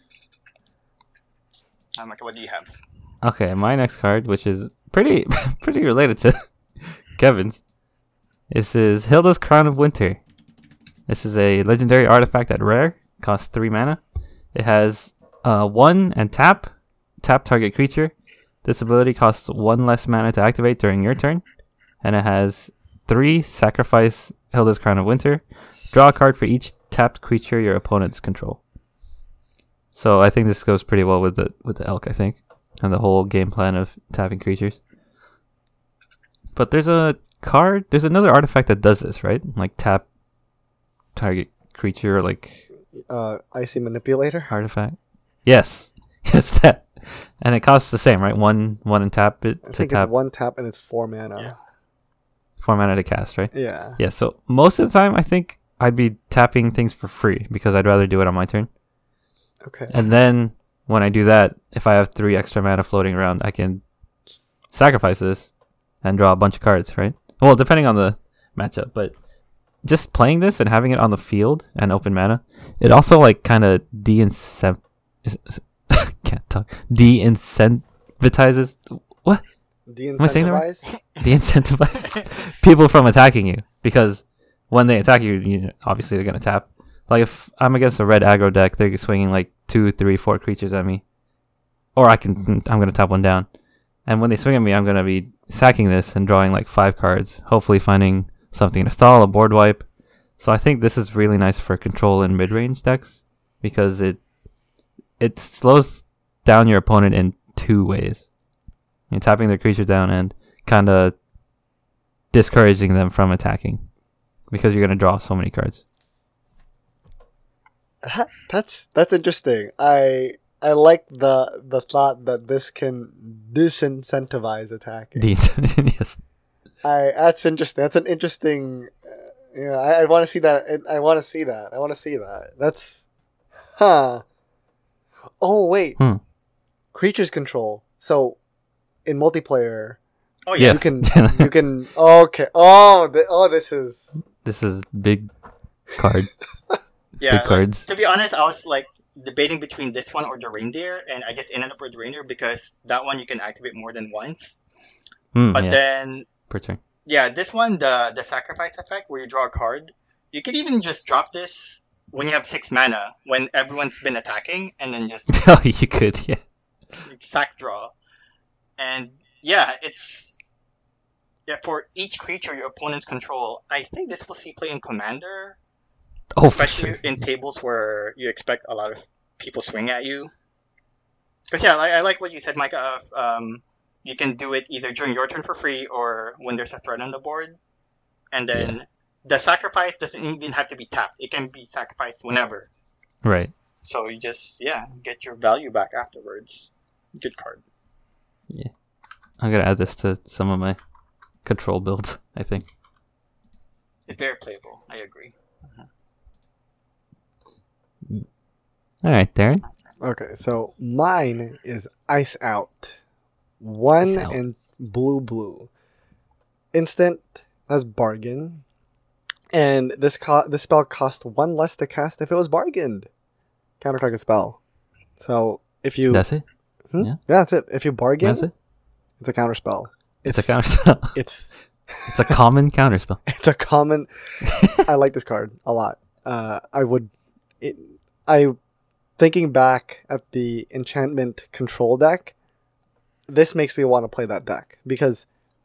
What do you have? Okay, my next card, which is pretty related to Kevin's. This is Hilda's Crown of Winter. This is a legendary artifact at rare. Costs 3 mana. It has 1 and tap target creature. This ability costs 1 less mana to activate during your turn. And it has 3 sacrifice Hilda's Crown of Winter. Draw a card for each tapped creature your opponents control. So I think this goes pretty well with the elk, I think. And the whole game plan of tapping creatures. But there's another artifact that does this, right? Like tap target creature, like Icy Manipulator. artifact. Yes. Yes, that. And it costs the same, right? One and tap it I to think tap it's 1 tap and it's 4 mana. Yeah. 4 mana to cast, right? Yeah. Yeah, so most of the time I think I'd be tapping things for free because I'd rather do it on my turn. Okay. And then when I do that, if I have 3 extra mana floating around, I can sacrifice this and draw a bunch of cards, right? Well, depending on the matchup, but just playing this and having it on the field and open mana, it also like kind of can't talk. De-incentivizes what? I saying that right? De-incentivize? De-incentivize people from attacking you because when they attack you, obviously they're gonna tap. Like if I'm against a red aggro deck, they're swinging like 2, 3, 4 creatures at me, or I'm gonna tap one down, and when they swing at me, I'm gonna be sacking this and drawing like 5 cards, hopefully finding something to stall, a board wipe. So I think this is really nice for control in mid-range decks because it slows down your opponent in 2 ways. You're tapping their creature down and kind of discouraging them from attacking because you're gonna draw so many cards. That's interesting. I like the thought that this can disincentivize attacking. Yes. That's interesting. That's an interesting. I want to see that. I want to see that. That's, huh. Oh wait. Creatures control. So, in multiplayer, Oh yeah. Yes. you can. Okay. This is. This is big card. Yeah. Big cards. To be honest, I was like debating between this one or the reindeer, and I just ended up with the reindeer because that one you can activate more than once. But Yeah, then, per turn. yeah, this one, the sacrifice effect where you draw a card, you could even just drop this when you have 6 mana when everyone's been attacking, and then just Oh, you could, yeah. sack draw. And yeah, for each creature your opponents control. I think this will see play in Commander, Oh, for especially sure. in tables where you expect a lot of people swing at you. Because yeah, I like what you said, Micah. You can do it either during your turn for free or when there's a threat on the board, and then the sacrifice doesn't even have to be tapped. It can be sacrificed whenever. Right. So you just get your value back afterwards. Good card. I'm gonna add this to some of my control builds, I think. It's very playable. I agree. Alright, Darren. Okay, so mine is Ice Out. 1 Ice Out. and blue. Instant has Bargain. And this spell cost 1 less to cast if it was bargained. Counter target spell. So if you That's it? yeah, that's it. If you bargain, That's it? it's a counter spell. It's a counterspell. It's It's a common counterspell. it's a common. I like this card a lot. Thinking back at the enchantment control deck, this makes me want to play that deck because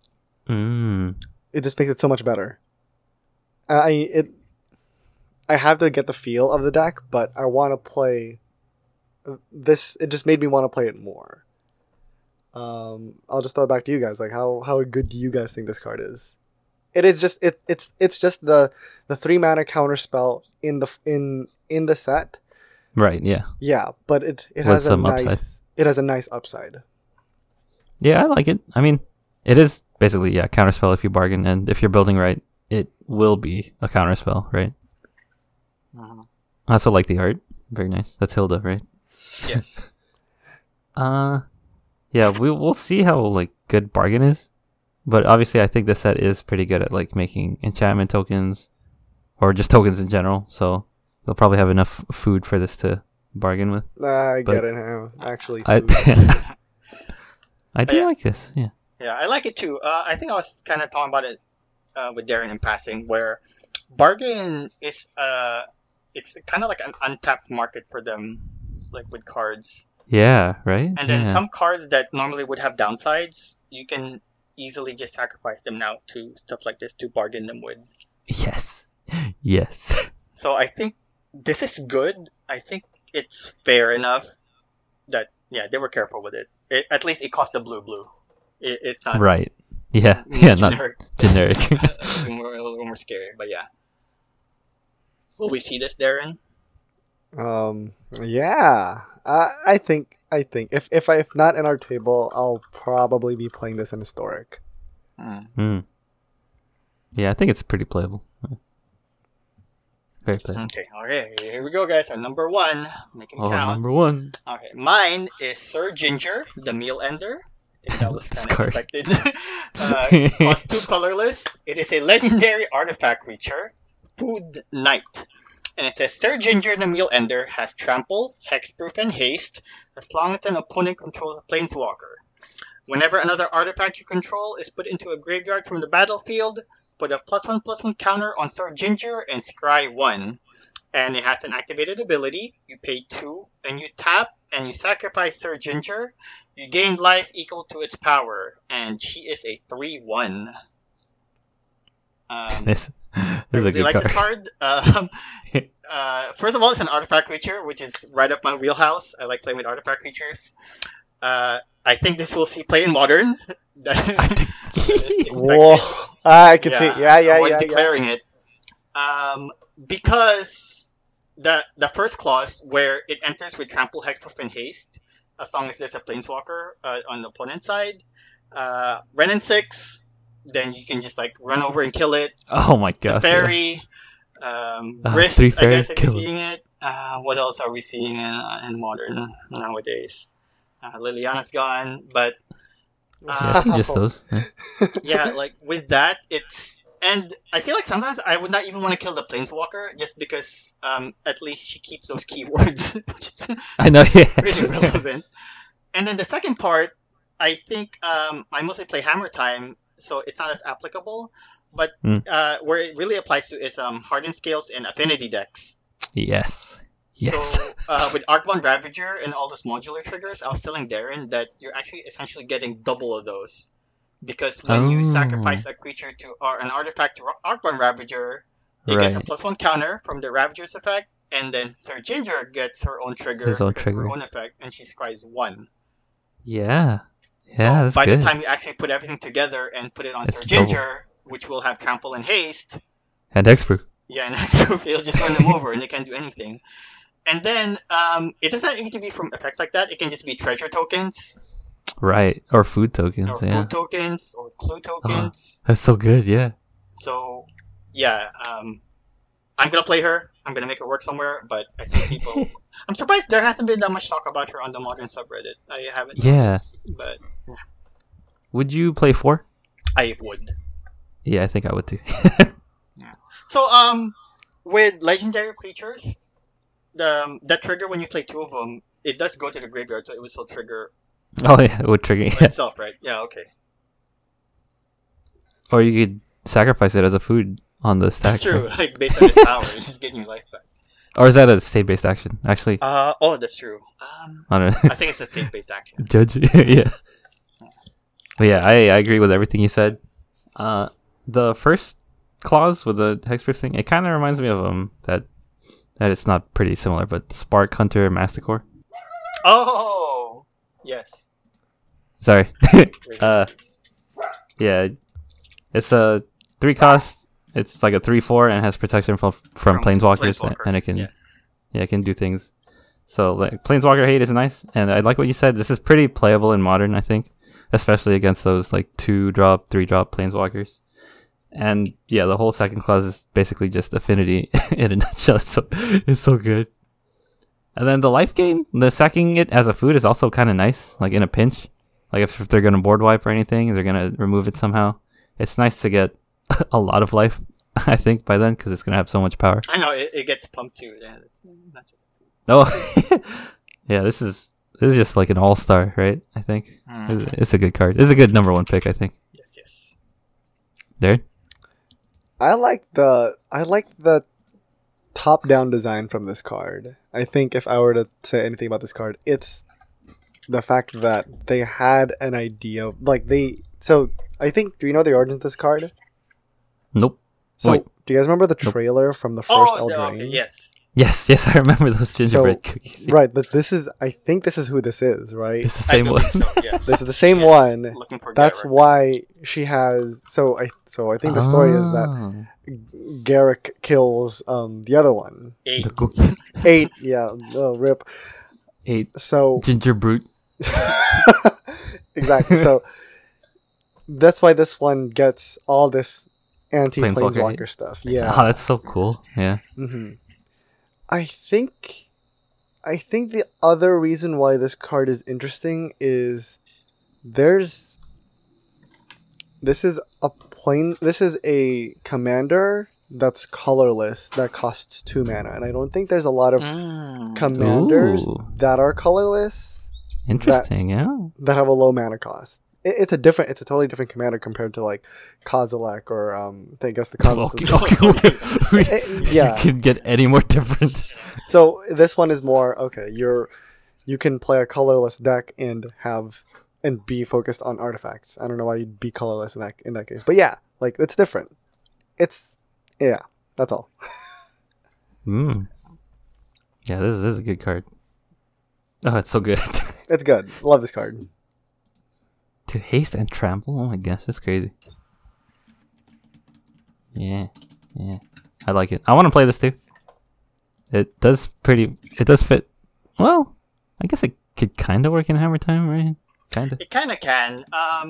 it just makes it so much better. I have to get the feel of the deck, but I want to play this. It just made me want to play it more. I'll just throw it back to you guys. Like, how good do you guys think this card is? It is just it's just the 3 mana counter spell in the set. Right, yeah. Yeah, but it With has some upside. a nice upside. Yeah, I like it. I mean, it is basically, counterspell if you bargain, and if you're building right, it will be a counterspell, right? I also like the art. Very nice. That's Hilda, right? Yes. Yeah, we'll see how like good bargain is. But obviously I think this set is pretty good at like making enchantment tokens or just tokens in general, so they'll probably have enough food for this to bargain with. I But get it now. Actually, I food. I do Yeah. like this. Yeah. Yeah, I like it too. I think I was kind of talking about it with Darren in passing, where bargain is it's kind of like an untapped market for them, like with cards. Yeah, right? And then Yeah. some cards that normally would have downsides, you can easily just sacrifice them now to stuff like this to bargain them with. Yes. Yes. So I think this is good. I think it's fair enough that they were careful with it. At least it cost the blue. It's not Right. Yeah. Yeah, not generic. generic. a little more scary, but yeah. Will we see this, Darren? Yeah. I think if not in our table, I'll probably be playing this in Historic. Yeah, I think it's pretty playable. Very playable. Okay, here we go, guys. Our number 1. Make him Oh, count. number 1. Okay, mine is Sir Ginger, the Meal Ender. I think that was This kind of card. expected. Cost 2 colorless. It is a legendary artifact creature, Food Knight. And it says Sir Ginger, the Meal Ender, has trample, hexproof, and haste as long as an opponent controls a planeswalker. Whenever another artifact you control is put into a graveyard from the battlefield, put a +1/+1 counter on Sir Ginger and scry 1. And it has an activated ability. You pay 2 and you tap and you sacrifice Sir Ginger. You gain life equal to its power, and she is a 3/1. This I is a really good like card. this card. First of all, it's an artifact creature, which is right up my wheelhouse. I like playing with artifact creatures. I think this will see play in Modern. Whoa! I can see. Yeah. I'm declaring it. Because the first clause where it enters with trample, hexproof, and haste, as long as there's a planeswalker on the opponent's side, Renin 6. Then you can just like run over and kill it. Oh my The gosh. fairy, Grist, 3 I fairy, guess if kill you're it. seeing it. What else are we seeing in Modern nowadays? Liliana's gone, but Yeah, I think just those. Yeah. yeah, like with that, And I feel like sometimes I would not even want to kill the planeswalker just because at least she keeps those keywords, which is I know. Yeah. really relevant. And then the second part, I think I mostly play Hammer Time, so it's not as applicable. But where it really applies to is Hardened Scales and Affinity decks. Yes. Yes. So with Arcbound Ravager and all those modular triggers, I was telling Darren that you're actually essentially getting double of those. Because when you sacrifice a creature to or an artifact to Arcbound Ravager, you get a +1 counter from the Ravager's effect, and then Sir Ginger gets her own trigger, His own trigger. her own effect, and she scries 1. Yeah. Yeah, So that's by good. the time you actually put everything together and put it on It's Sir double. Ginger, which will have Trample and Haste, And Hexproof. yeah, and that's proof, it'll just run them over and they can't do anything. And then it doesn't need to be from effects like that. It can just be treasure tokens, Right. Or food tokens. or Yeah. food tokens, or clue tokens. That's so good. Yeah. So, yeah, I'm gonna play her. I'm gonna make her work somewhere, but I think people. I'm surprised there hasn't been that much talk about her on the modern subreddit. I haven't. Yeah. noticed, but Would you play 4? I would. Yeah, I think I would too. So, with legendary creatures, that trigger when you play 2 of them, it does go to the graveyard, so it would still trigger Oh yeah, it would trigger. by itself, right? Yeah, okay. Or you could sacrifice it as a food on the stack. That's true. Like based on its power, it's just getting your life back. Or is that a state-based action? Actually, Oh, that's true. I don't know. I think it's a state-based action. Judge. Yeah. But yeah, I agree with everything you said. The first clause with the hexproof thing, it kind of reminds me of that it's not pretty similar, but Spark Hunter Masticore. Oh, yes. Sorry. Yeah, it's a 3 cost. It's like a 3/4 and it has protection from planeswalkers, and it can yeah. it can do things. So like Planeswalker Hate is nice, and I like what you said. This is pretty playable in Modern, I think, especially against those like 2-drop, 3-drop Planeswalkers. And yeah, the whole second clause is basically just affinity in a nutshell. It's so good. And then the life gain, the sacking it as a food is also kind of nice, like in a pinch. Like if they're going to board wipe or anything, they're going to remove it somehow. It's nice to get a lot of life, I think, by then, because it's going to have so much power. I know it gets pumped too. Yeah, it's not just. Oh, yeah, this is just like an all-star, right? I think. It's a good card. It's a good number 1 pick, I think. Yes. There? I like the top-down design from this card. I think if I were to say anything about this card, it's the fact that they had an idea. So I think. Do you know the origin of this card? Nope. So Wait. do you guys remember the trailer from the first Eldraine? Okay, yes. Yes, I remember those gingerbread cookies. Right, but I think this is who this is, right? It's the same I one. believe so, yes. This is the same Yes, one. Looking for That's Garrett. why she has. So I think the story is that Ah, Garrick kills the other one. 8. the cookie 8, yeah, rip. 8 So ginger brute. exactly. So that's why this one gets all this Planeswalker anti-planeswalker stuff. Yeah. Oh, that's so cool. Yeah. hmm I think the other reason why this card is interesting is this is a commander that's colorless that costs 2 mana, and I don't think there's a lot of commanders Ooh. that are colorless Interesting, yeah. that have a low mana cost. It's a totally different commander compared to like Kozilek or I guess the yeah. You can get any more different. So this one is more okay. You can play a colorless deck and be focused on artifacts. I don't know why you'd be colorless in that case, but yeah, like it's different. Yeah, that's all. Yeah, this is a good card. Oh, it's so good. It's good. Love this card. To haste and trample. Oh my gosh, that's crazy. Yeah. I like it. I want to play this too. It does fit. Well, I guess it could kind of work in Hammer Time, right? Kind of. It kind of can.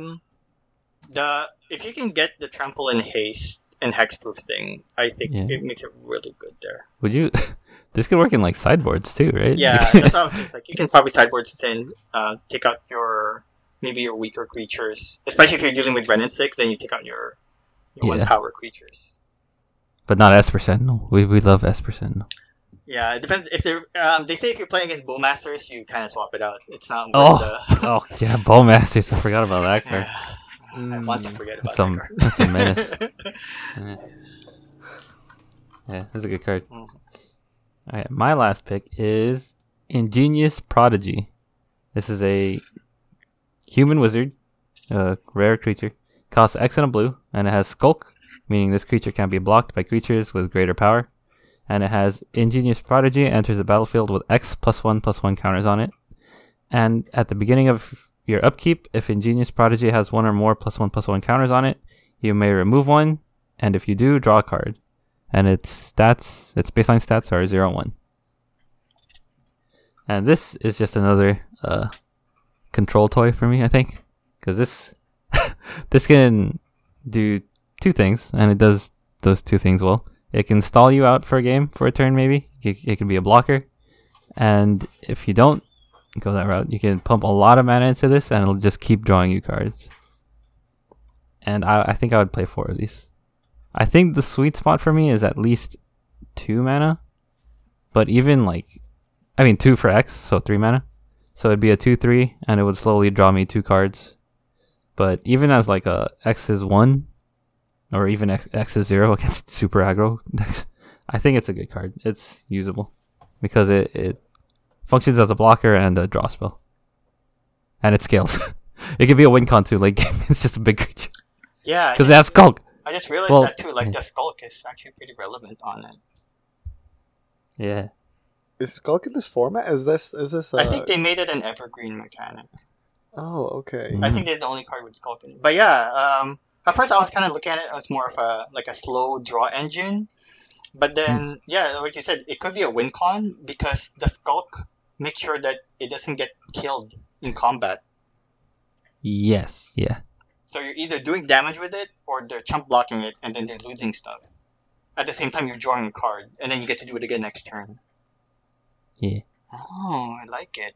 If you can get the trample and haste and hexproof thing, I think it makes it really good there. Would you? This could work in like sideboards too, right? Yeah, that's what I was thinking. Like you can probably sideboard it in, take out maybe your weaker creatures, especially if you're dealing with Renin 6, then you take out your You want Yeah. power creatures. But not Esper Sentinel. We love Esper Sentinel. Yeah, it depends. If they say if you're playing against Bowmasters, you kind of swap it out. It's not worth Oh, the. oh yeah, Bowmasters. I forgot about that card. I want to forget about Some- that card. that's a menace. Yeah, that's a good card. Mhm. Alright, my last pick is Ingenious Prodigy. This is a human wizard, a rare creature. Costs X and a blue, and it has Skulk, meaning this creature can be blocked by creatures with greater power. And it has Ingenious Prodigy, enters the battlefield with X +1/+1 counters on it. And at the beginning of your upkeep, if Ingenious Prodigy has one or more +1/+1 counters on it, you may remove one, and if you do, draw a card. And its baseline stats are 0-1. And this is just another control toy for me, I think, because this this can do two things, and it does those two things well. It can stall you out for a game for a turn, maybe. It can be a blocker, and if you don't go that route, you can pump a lot of mana into this, and it'll just keep drawing you cards. And I think I would play 4 of these. I think the sweet spot for me is at least 2 mana, but even 2 for X, so 3 mana. So it'd be a 2/3, and it would slowly draw me 2 cards. But even as a X is 1, or even X is 0 against super aggro decks, I think it's a good card. It's usable because it functions as a blocker and a draw spell, and it scales. It could be a win con too late game. It's just a big creature Yeah, because it has Skulk. I just realized Well, that too. yeah. The Skulk is actually pretty relevant on it. Yeah. Is Skulk in this format? Is this? I think they made it an evergreen mechanic. Oh, okay. Mm. I think they're the only card with Skulk in it. But yeah, at first I was kind of looking at it as more of a slow draw engine. But then, yeah, like you said, it could be a win con because the Skulk makes sure that it doesn't get killed in combat. Yes. Yeah. So you're either doing damage with it or they're chump blocking it and then they're losing stuff. At the same time, you're drawing a card and then you get to do it again next turn. Yeah. Oh, I like it.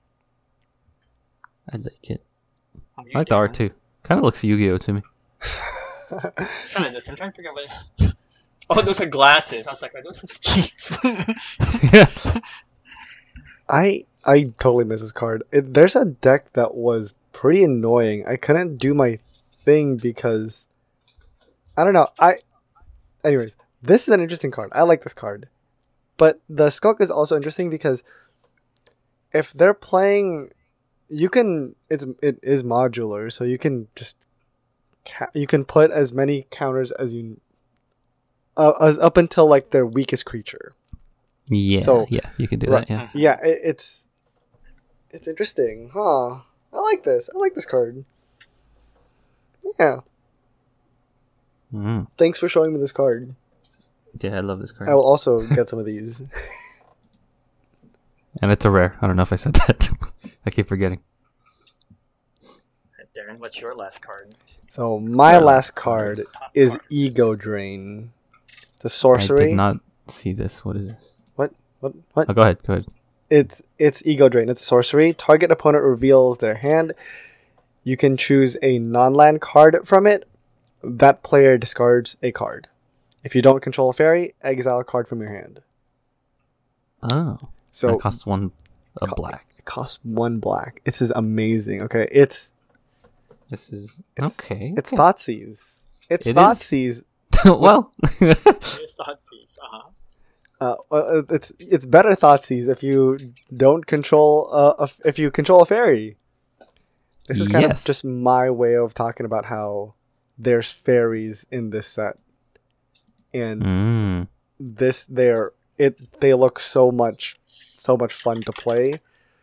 I like it. Oh, you I like the did, art too. Kind of looks Yu-Gi-Oh to me. huh? Kind of this. I'm trying to figure out what. Oh, those are glasses. I was like, are those his cheeks? Yes. I totally miss this card. There's a deck that was pretty annoying. I couldn't do my thing because I don't know. Anyways, this is an interesting card. I like this card, but the Skulk is also interesting because if they're playing, it is modular, so you can just you can put as many counters as you as up until their weakest creature. Yeah. So- yeah. You can do Right. that. Yeah. Yeah, it's interesting, huh? I like this. I like this card. Yeah. Mm. Thanks for showing me this card. Yeah. I love this card. I will also get some of these. And it's a rare. I don't know if I said that. I keep forgetting. Darren, what's your last card? So my Sure. last card Top is card. Ego Drain. The I sorcery. did not see this. What is this? What? Oh, go ahead. Go ahead. It's Ego Drain. It's sorcery. Target opponent reveals their hand. You can choose a non-land card from it. That player discards a card. If you don't control a fairy, exile a card from your hand. Oh. So That costs one a Co- black. it costs 1 black. This is amazing. Okay, This is It's- okay. it's okay. Thoughtseize. It's It is- Thoughtseize. Well. It's Thoughtseize. It's better Thoughtseize if you don't control if you control a fairy. This is kind Yes. of just my way of talking about how there's fairies in this set, and Mm. they look so much fun to play,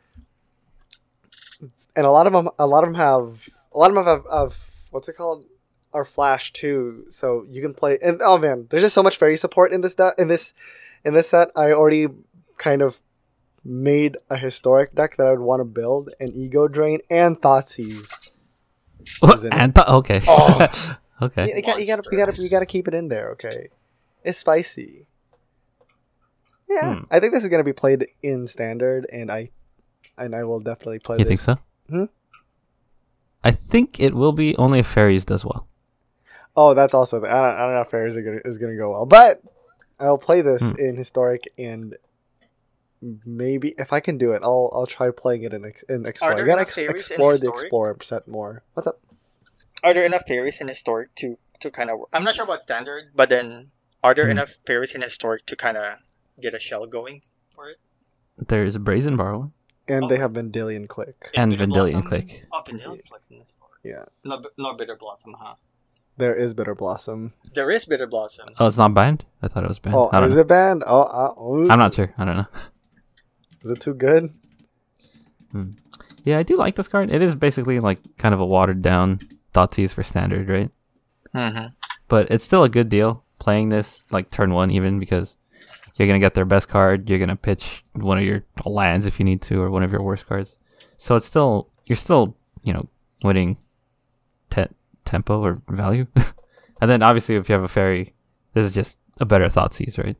and a lot of them have what's it called? Are flash too, so you can play. And oh man, there's just so much fairy support in this set. I already kind of made a historic deck that I would want to build, an Ego Drain and Thoughtseize. Is it- Okay. Oh. Okay. You gotta keep it in there, okay? It's spicy. Yeah, Hmm. I think this is gonna be played in standard, and I will definitely play You this. think so? Hmm? I think it will be only if fairies does well. Oh, that's also I don't know if fairies is gonna go well, but I'll play this in historic, and maybe if I can do it, I'll try playing it in explore. there I gotta enough fairies in explore the historic? explorer set more. What's up? Are there enough fairies in historic to kind of? I'm not sure about standard, but then are there enough fairies in historic to kind of get a shell going for it? There's Brazen Borrower And they have Vendilion Click. and Bitter Vendilion Blossom? Click. Oh, Vendilion Click's in historic. Yeah, No Bitter Blossom, huh? there is Bitter Blossom. There is Bitter Blossom. Oh, it's not banned? I thought it was banned. Oh, I don't is know. it banned? Oh, I'm not sure. I don't know. Is it too good? Yeah, I do like this card. It is basically like kind of a watered down Thoughtseize for standard, right? Mm-hmm. But it's still a good deal playing this like turn 1 even, because you're gonna get their best card. You're gonna pitch one of your lands if you need to, or one of your worst cards. So it's still you're still winning tempo or value. And then obviously if you have a fairy, this is just a better Thoughtseize, right?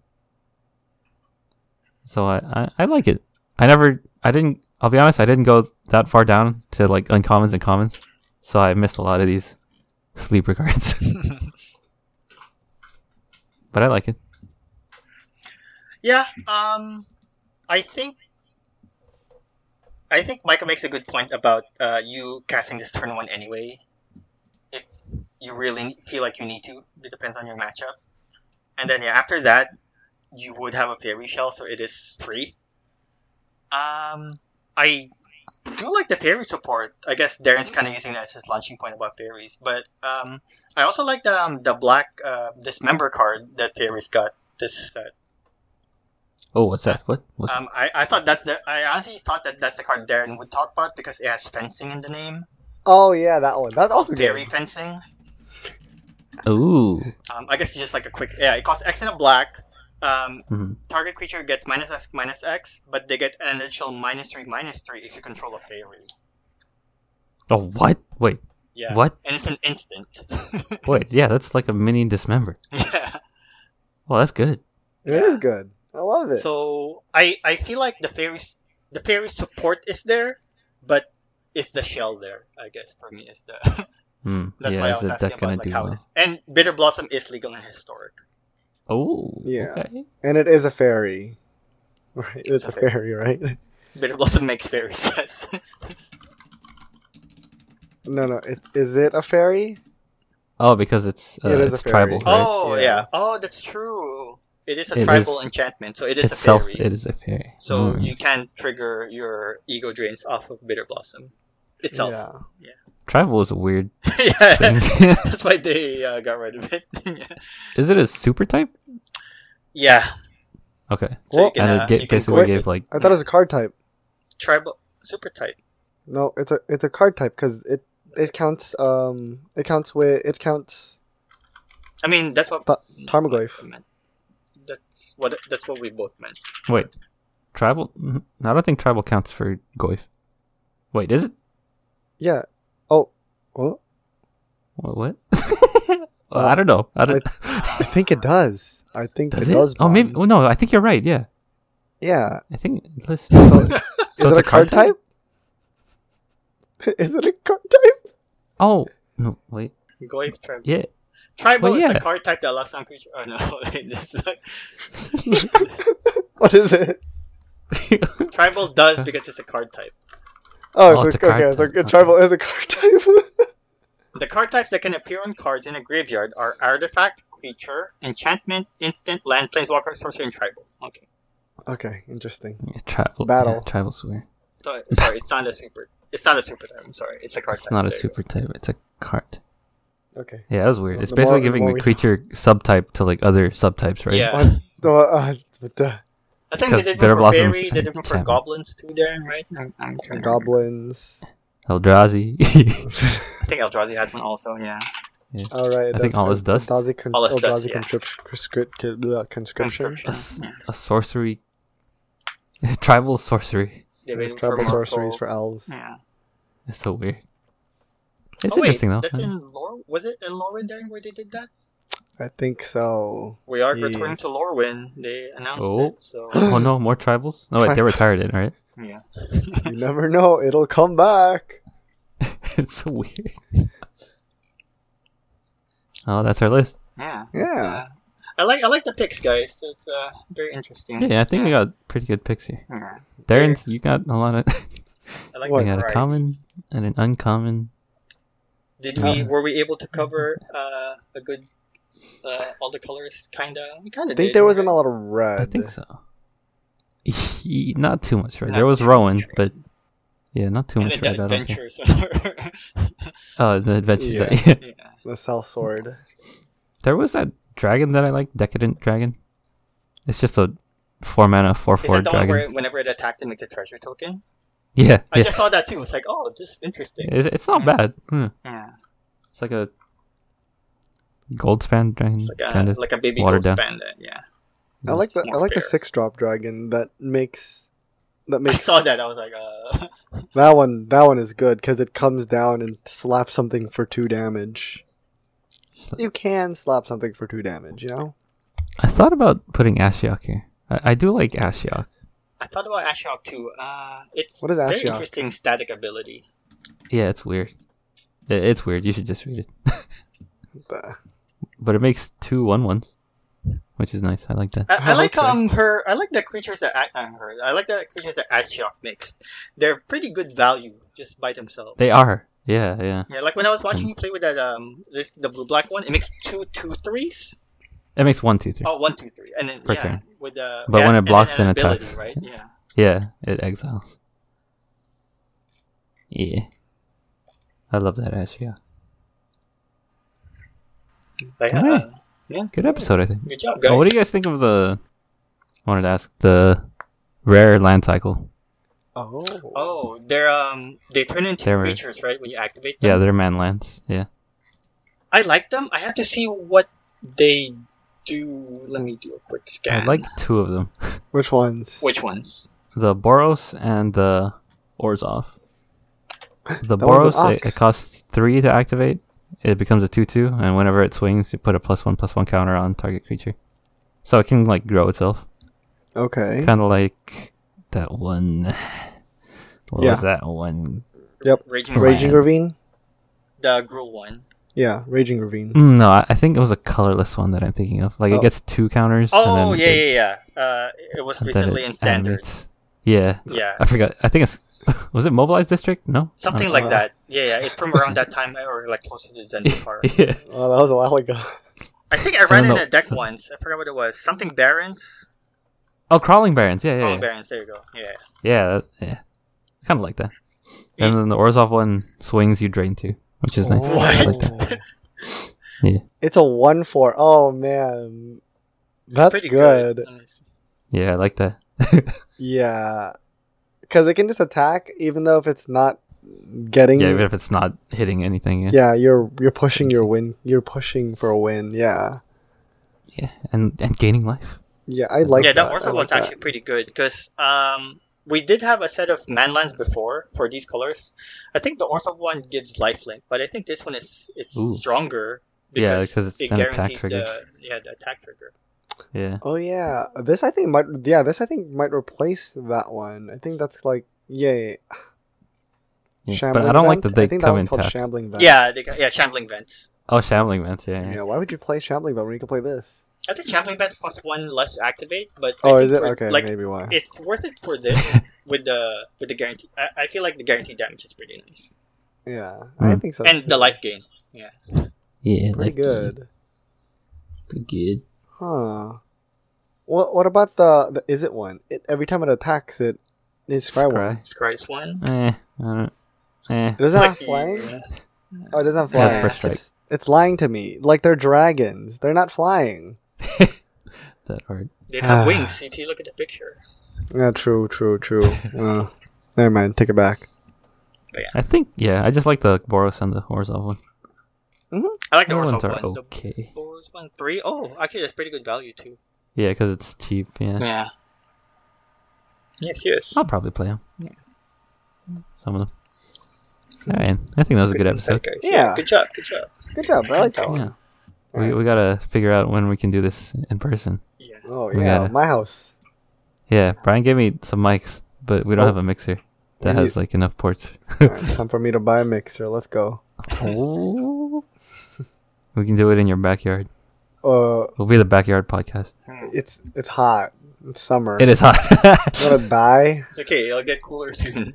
So I like it. I'll be honest, I didn't go that far down to like uncommons and commons, so I missed a lot of these sleeper cards. But I like it. Yeah. I think Micah makes a good point about you casting this turn 1 anyway. If you really feel like you need to, it depends on your matchup. And then after that, you would have a fairy shell, so it is free. I do like the fairy support. I guess Darren's kind of using that as his launching point about fairies, but I also like the black dismember card that fairies got this set. Oh, what's that? What's I thought I honestly thought that's the card Darren would talk about because it has fencing in the name. Oh yeah, that one. That's also Fairy good. fencing. Ooh. I guess just like a quick it costs X and a black. Mhm. Target creature gets -X, but they get an additional -3/-3 if you control a fairy. Oh, what? Wait. Yeah. What? And it's an instant. Wait, yeah, that's like a mini dismember. Yeah. Well, that's good. It is good. I love it. So I feel like the fairy support is there, but it's the shell there. I guess for me is the. That's Yeah, why I is was the asking deck about gonna like do how it well? is. And Bitter Blossom is legal and historic. Oh, Yeah. okay. And it is a fairy. Right, it's a Okay. fairy, right? Bitter Blossom makes fairies. Yes. No. Is it a fairy? Oh, because it's It is it's a fairy. tribal, right? Oh Yeah. yeah. Oh, that's true. It is a It tribal is- enchantment, so it is Itself, a fairy. it is a fairy. So Mm. you can trigger your ego drains off of Bitter Blossom itself. Yeah. Tribal is a weird Yeah. thing. That's why they got rid of it. Is it a super type? Yeah. Okay. So Well- you can, And it you can basically wait. gave like I thought it was a card type. tribal super type. No, it's a card type because it counts. It counts I mean, that's what Tarmogoyf. meant. That's what we both meant. wait, tribal. I don't think tribal counts for Goyf. Wait, is it? Yeah. Oh. Well, What? Well, I don't know. I don't. I think it does. I think Does it it? does. Oh, maybe. Bond. Well, no, I think you're right. Yeah, Yeah. I think. Let's. So, is it's it a a card card type? Is it a card type? Oh no! Wait. Goyf tribal. Yeah. Tribal Well, is yeah. the card type that allows some creature. Oh no, this is like, What is it? tribal does because it's a card type. Oh, Oh, so, it's a card okay. So type. tribal is a card type. The card types that can appear on cards in a graveyard are artifact, creature, enchantment, instant, land, planeswalker, sorcery, and tribal. Okay. Okay, interesting. Yeah, tribal. Battle. Yeah, tribal's weird. So, sorry, it's not a super. It's not a super type. I'm sorry. It's a card It's type. not a There you go. super type. It's a card. Okay. Yeah, that was weird. Well, It's the basically more- giving the the more we- creature subtype to like other subtypes, right? Yeah. But the I think they 'Cause did Bitter one for Blossom fairy, they did one for enchantment. goblins too there, right? I'm trying to remember. goblins. Eldrazi. I think Eldrazi had one also, yeah. All right. I think all is dust. All is dust, yeah. Conscription. Yeah. A sorcery. Tribal sorcery. They There's made one tribal for sorceries Morpho. for elves. Yeah. It's so weird. It's Oh, wait, interesting though. that's in lore. Was it in Lorwyn Darren where they did that? I think so. We are Yes. returning to Lorwyn. They announced Oh. it, so Oh no, more tribals? No wait, they retired it, right? yeah. You never know. It'll come back. It's so weird. Oh, that's our list. Yeah. Yeah. I like the picks, guys. It's very interesting. Yeah, I think we got pretty good picks here. Yeah. Darren's, you got a lot of. I like What? We the got a variety. common and an uncommon. Were we able to cover a good all the colors? Kinda. We kinda I think did. there wasn't a right? lot of red. I think so. Not too much red. Not There was too Rowan, much red. but yeah, not too And much then red. the I don't think. adventures. Oh, the adventures. Yeah. That, Yeah. The Cell Sword. There was that dragon that I like, Decadent Dragon. It's just a 4-mana, Is 4/4 that the one dragon. where whenever it attacked, it makes a treasure token? Yeah, I yeah. just saw that too. It's like, oh, this is interesting. It's not bad. Yeah. It's like a gold span dragon, It's kind of. like a baby watered gold down. span. Yeah. I like the Smart bear. 6-drop dragon that makes I saw that. I was like, that one is good because it comes down and slaps something for 2 damage. You can slap something for 2 damage, you know? I thought about putting Ashiok here. I do like Ashiok. I thought about Ashiok too. It's What is very Ashiok? interesting static ability. Yeah, it's weird. It's weird. You should just read it. But But it makes 2 1/1s, which is nice. I like that. I like Okay. her. I like the creatures that I like the creatures that Ashiok makes. They're pretty good value just by themselves. They are. Yeah, yeah. Yeah, like when I was watching you play with that the blue black one, it makes 2/2/3s. It makes 1, 2, 3. Oh, 1/2/3, and then Per yeah, turn. with the But when it and blocks an and ability, attacks. right? Yeah. Yeah, it exiles. Yeah. I love that Ashiok. But, Alright. yeah. Good episode, I think. Good job, guys. Oh, what do you guys think of the? I wanted to ask the rare land cycle. Oh, they turn into They're- creatures, right? When you activate them. Yeah, they're man lands. Yeah. I like them. I have to see what they do. Let me do a quick scan. I like 2 of them. which ones? Which ones? The Boros and the Orzhov. The That one's an Boros, ox. it costs 3 to activate. It becomes a 2/2, and whenever it swings, you put a +1/+1 counter on target creature. So it can like grow itself. Okay. Kind of like that one. What Yeah. was that one? Raging Right. Raging Ravine? The Gruul one. Yeah, Raging Ravine. No, I think it was a colorless one that I'm thinking of. Like Oh. it gets 2 counters. Oh, and then yeah. It was then recently it in standard. animates. Yeah, Yeah. I forgot. I think it's was it Mobilized District? No, Something like that. Yeah. It's from around that time or like close to the Zendikar. Yeah, Oh, that was a while ago. I think I ran don't in know. a deck once. I forgot what it was. Something Barons. Oh, Crawling Barons. Yeah, Oh, yeah, Barons. There you go. Yeah. yeah. Kind of like that. And then the Orzhov one swings, you drain 2, which is nice. I like that. Yeah. It's a 1/4. Oh man, that's Pretty good. Yeah, I like that. Yeah, because it can just attack even though if it's not getting. Yeah, even if it's not hitting anything. Yeah, Yeah, you're pushing your win. You're pushing for a win. Yeah, yeah. And gaining life. yeah, I like. Yeah, that. that I Ortho like one's that. actually pretty good because we did have a set of manlands before for these colors. I think the Ortho one gives lifelink, but I think this one is Ooh. stronger Yeah, because 'cause it's it an attack guarantees trigger. the attack trigger. Yeah. Oh yeah, this I think might. Yeah, this I think might replace that one. I think that's like Yeah. But Shambling I don't like Vent? that they I think come that in one's called tapped. Shambling Vent. Yeah, Shambling Vents. Oh, Shambling Vents. Yeah, Yeah. yeah. Why would you play Shambling Vent when you can play this? I think Shambling Vents cost 1 less to activate, but Oh, I is think it? for, Okay, like maybe why. it's worth it for this with the guarantee. I feel like the guaranteed damage is pretty nice, Yeah, I Hmm. think so. and too. the life gain. Yeah, Pretty like, good. Pretty good. Huh. What about the is it one? Every time it attacks, it is scry one. Scry. Scry's one. I don't. It doesn't have Like, flying. yeah. Oh, it doesn't have That's flying. first strike. It's lying to me. Like they're dragons. They're not flying. That hard. They have wings. If you look at the picture. Yeah, true. Never mind. Take it back. I think. Yeah, I just like the Boros and the Orzhov one. I like the The ones Orzhov are one. okay. The Boros one 3. Oh, actually, that's pretty good value too. Yeah, because it's cheap. Yeah. Yeah. Yes. I'll probably play them. Some of them. Alright, I think that was a good episode. Guys. Yeah. Good job. Good job. I like that one. Yeah. We gotta figure out when we can do this in person. Yeah. Oh We yeah, gotta- my house. Yeah, Brian gave me some mics, but we don't Oh. have a mixer that Maybe- has like enough ports. Alright, time for me to buy a mixer. Let's go. Oh. We can do it in your backyard. Uh, It'll be the backyard podcast. it's hot. It's summer. It is hot. I'm gonna die. It's okay. It'll get cooler soon.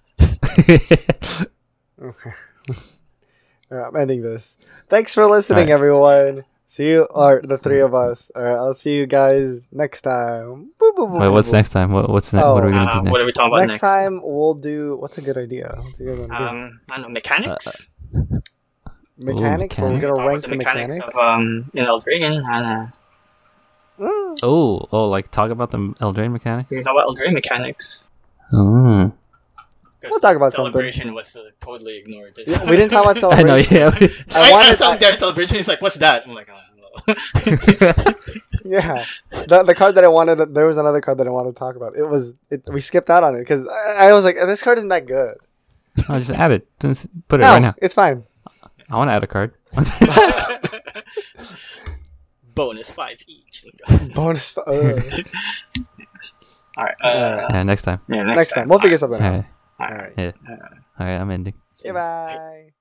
Okay. Alright, I'm ending this. Thanks for listening, Alright. everyone. See you, or the three of us. Alright, I'll see you guys next time. Boop, boop, boop, Wait, what's boop. next time? What's next? What are we gonna do next? What are we talking about Next time we'll do. What's a good idea? What's a good one to do? I don't know, mechanics. Mechanics. We're mechanics. gonna Talk rank about the mechanics. of Eldraine. Mm. Like talk about the Eldraine mechanics. We can talk about Eldraine mechanics. Oh. We'll talk about celebration was totally ignored. Yeah, we didn't talk about I know. celebration. Yeah. I wanted. their celebration. He's like, "What's that?" I'm like, "Oh, no." Yeah, the card that I wanted. There was another card that I wanted to talk about. We skipped out on it because I was like, this card isn't that good. I'll just add it. Just put it No, right now. it's fine. I want to add a card. Bonus 5 each. Bonus. All right. Yeah, next time. Yeah, Next time, we'll figure something out. Alright. All right. Yeah. Alright, I'm ending. See you. Goodbye.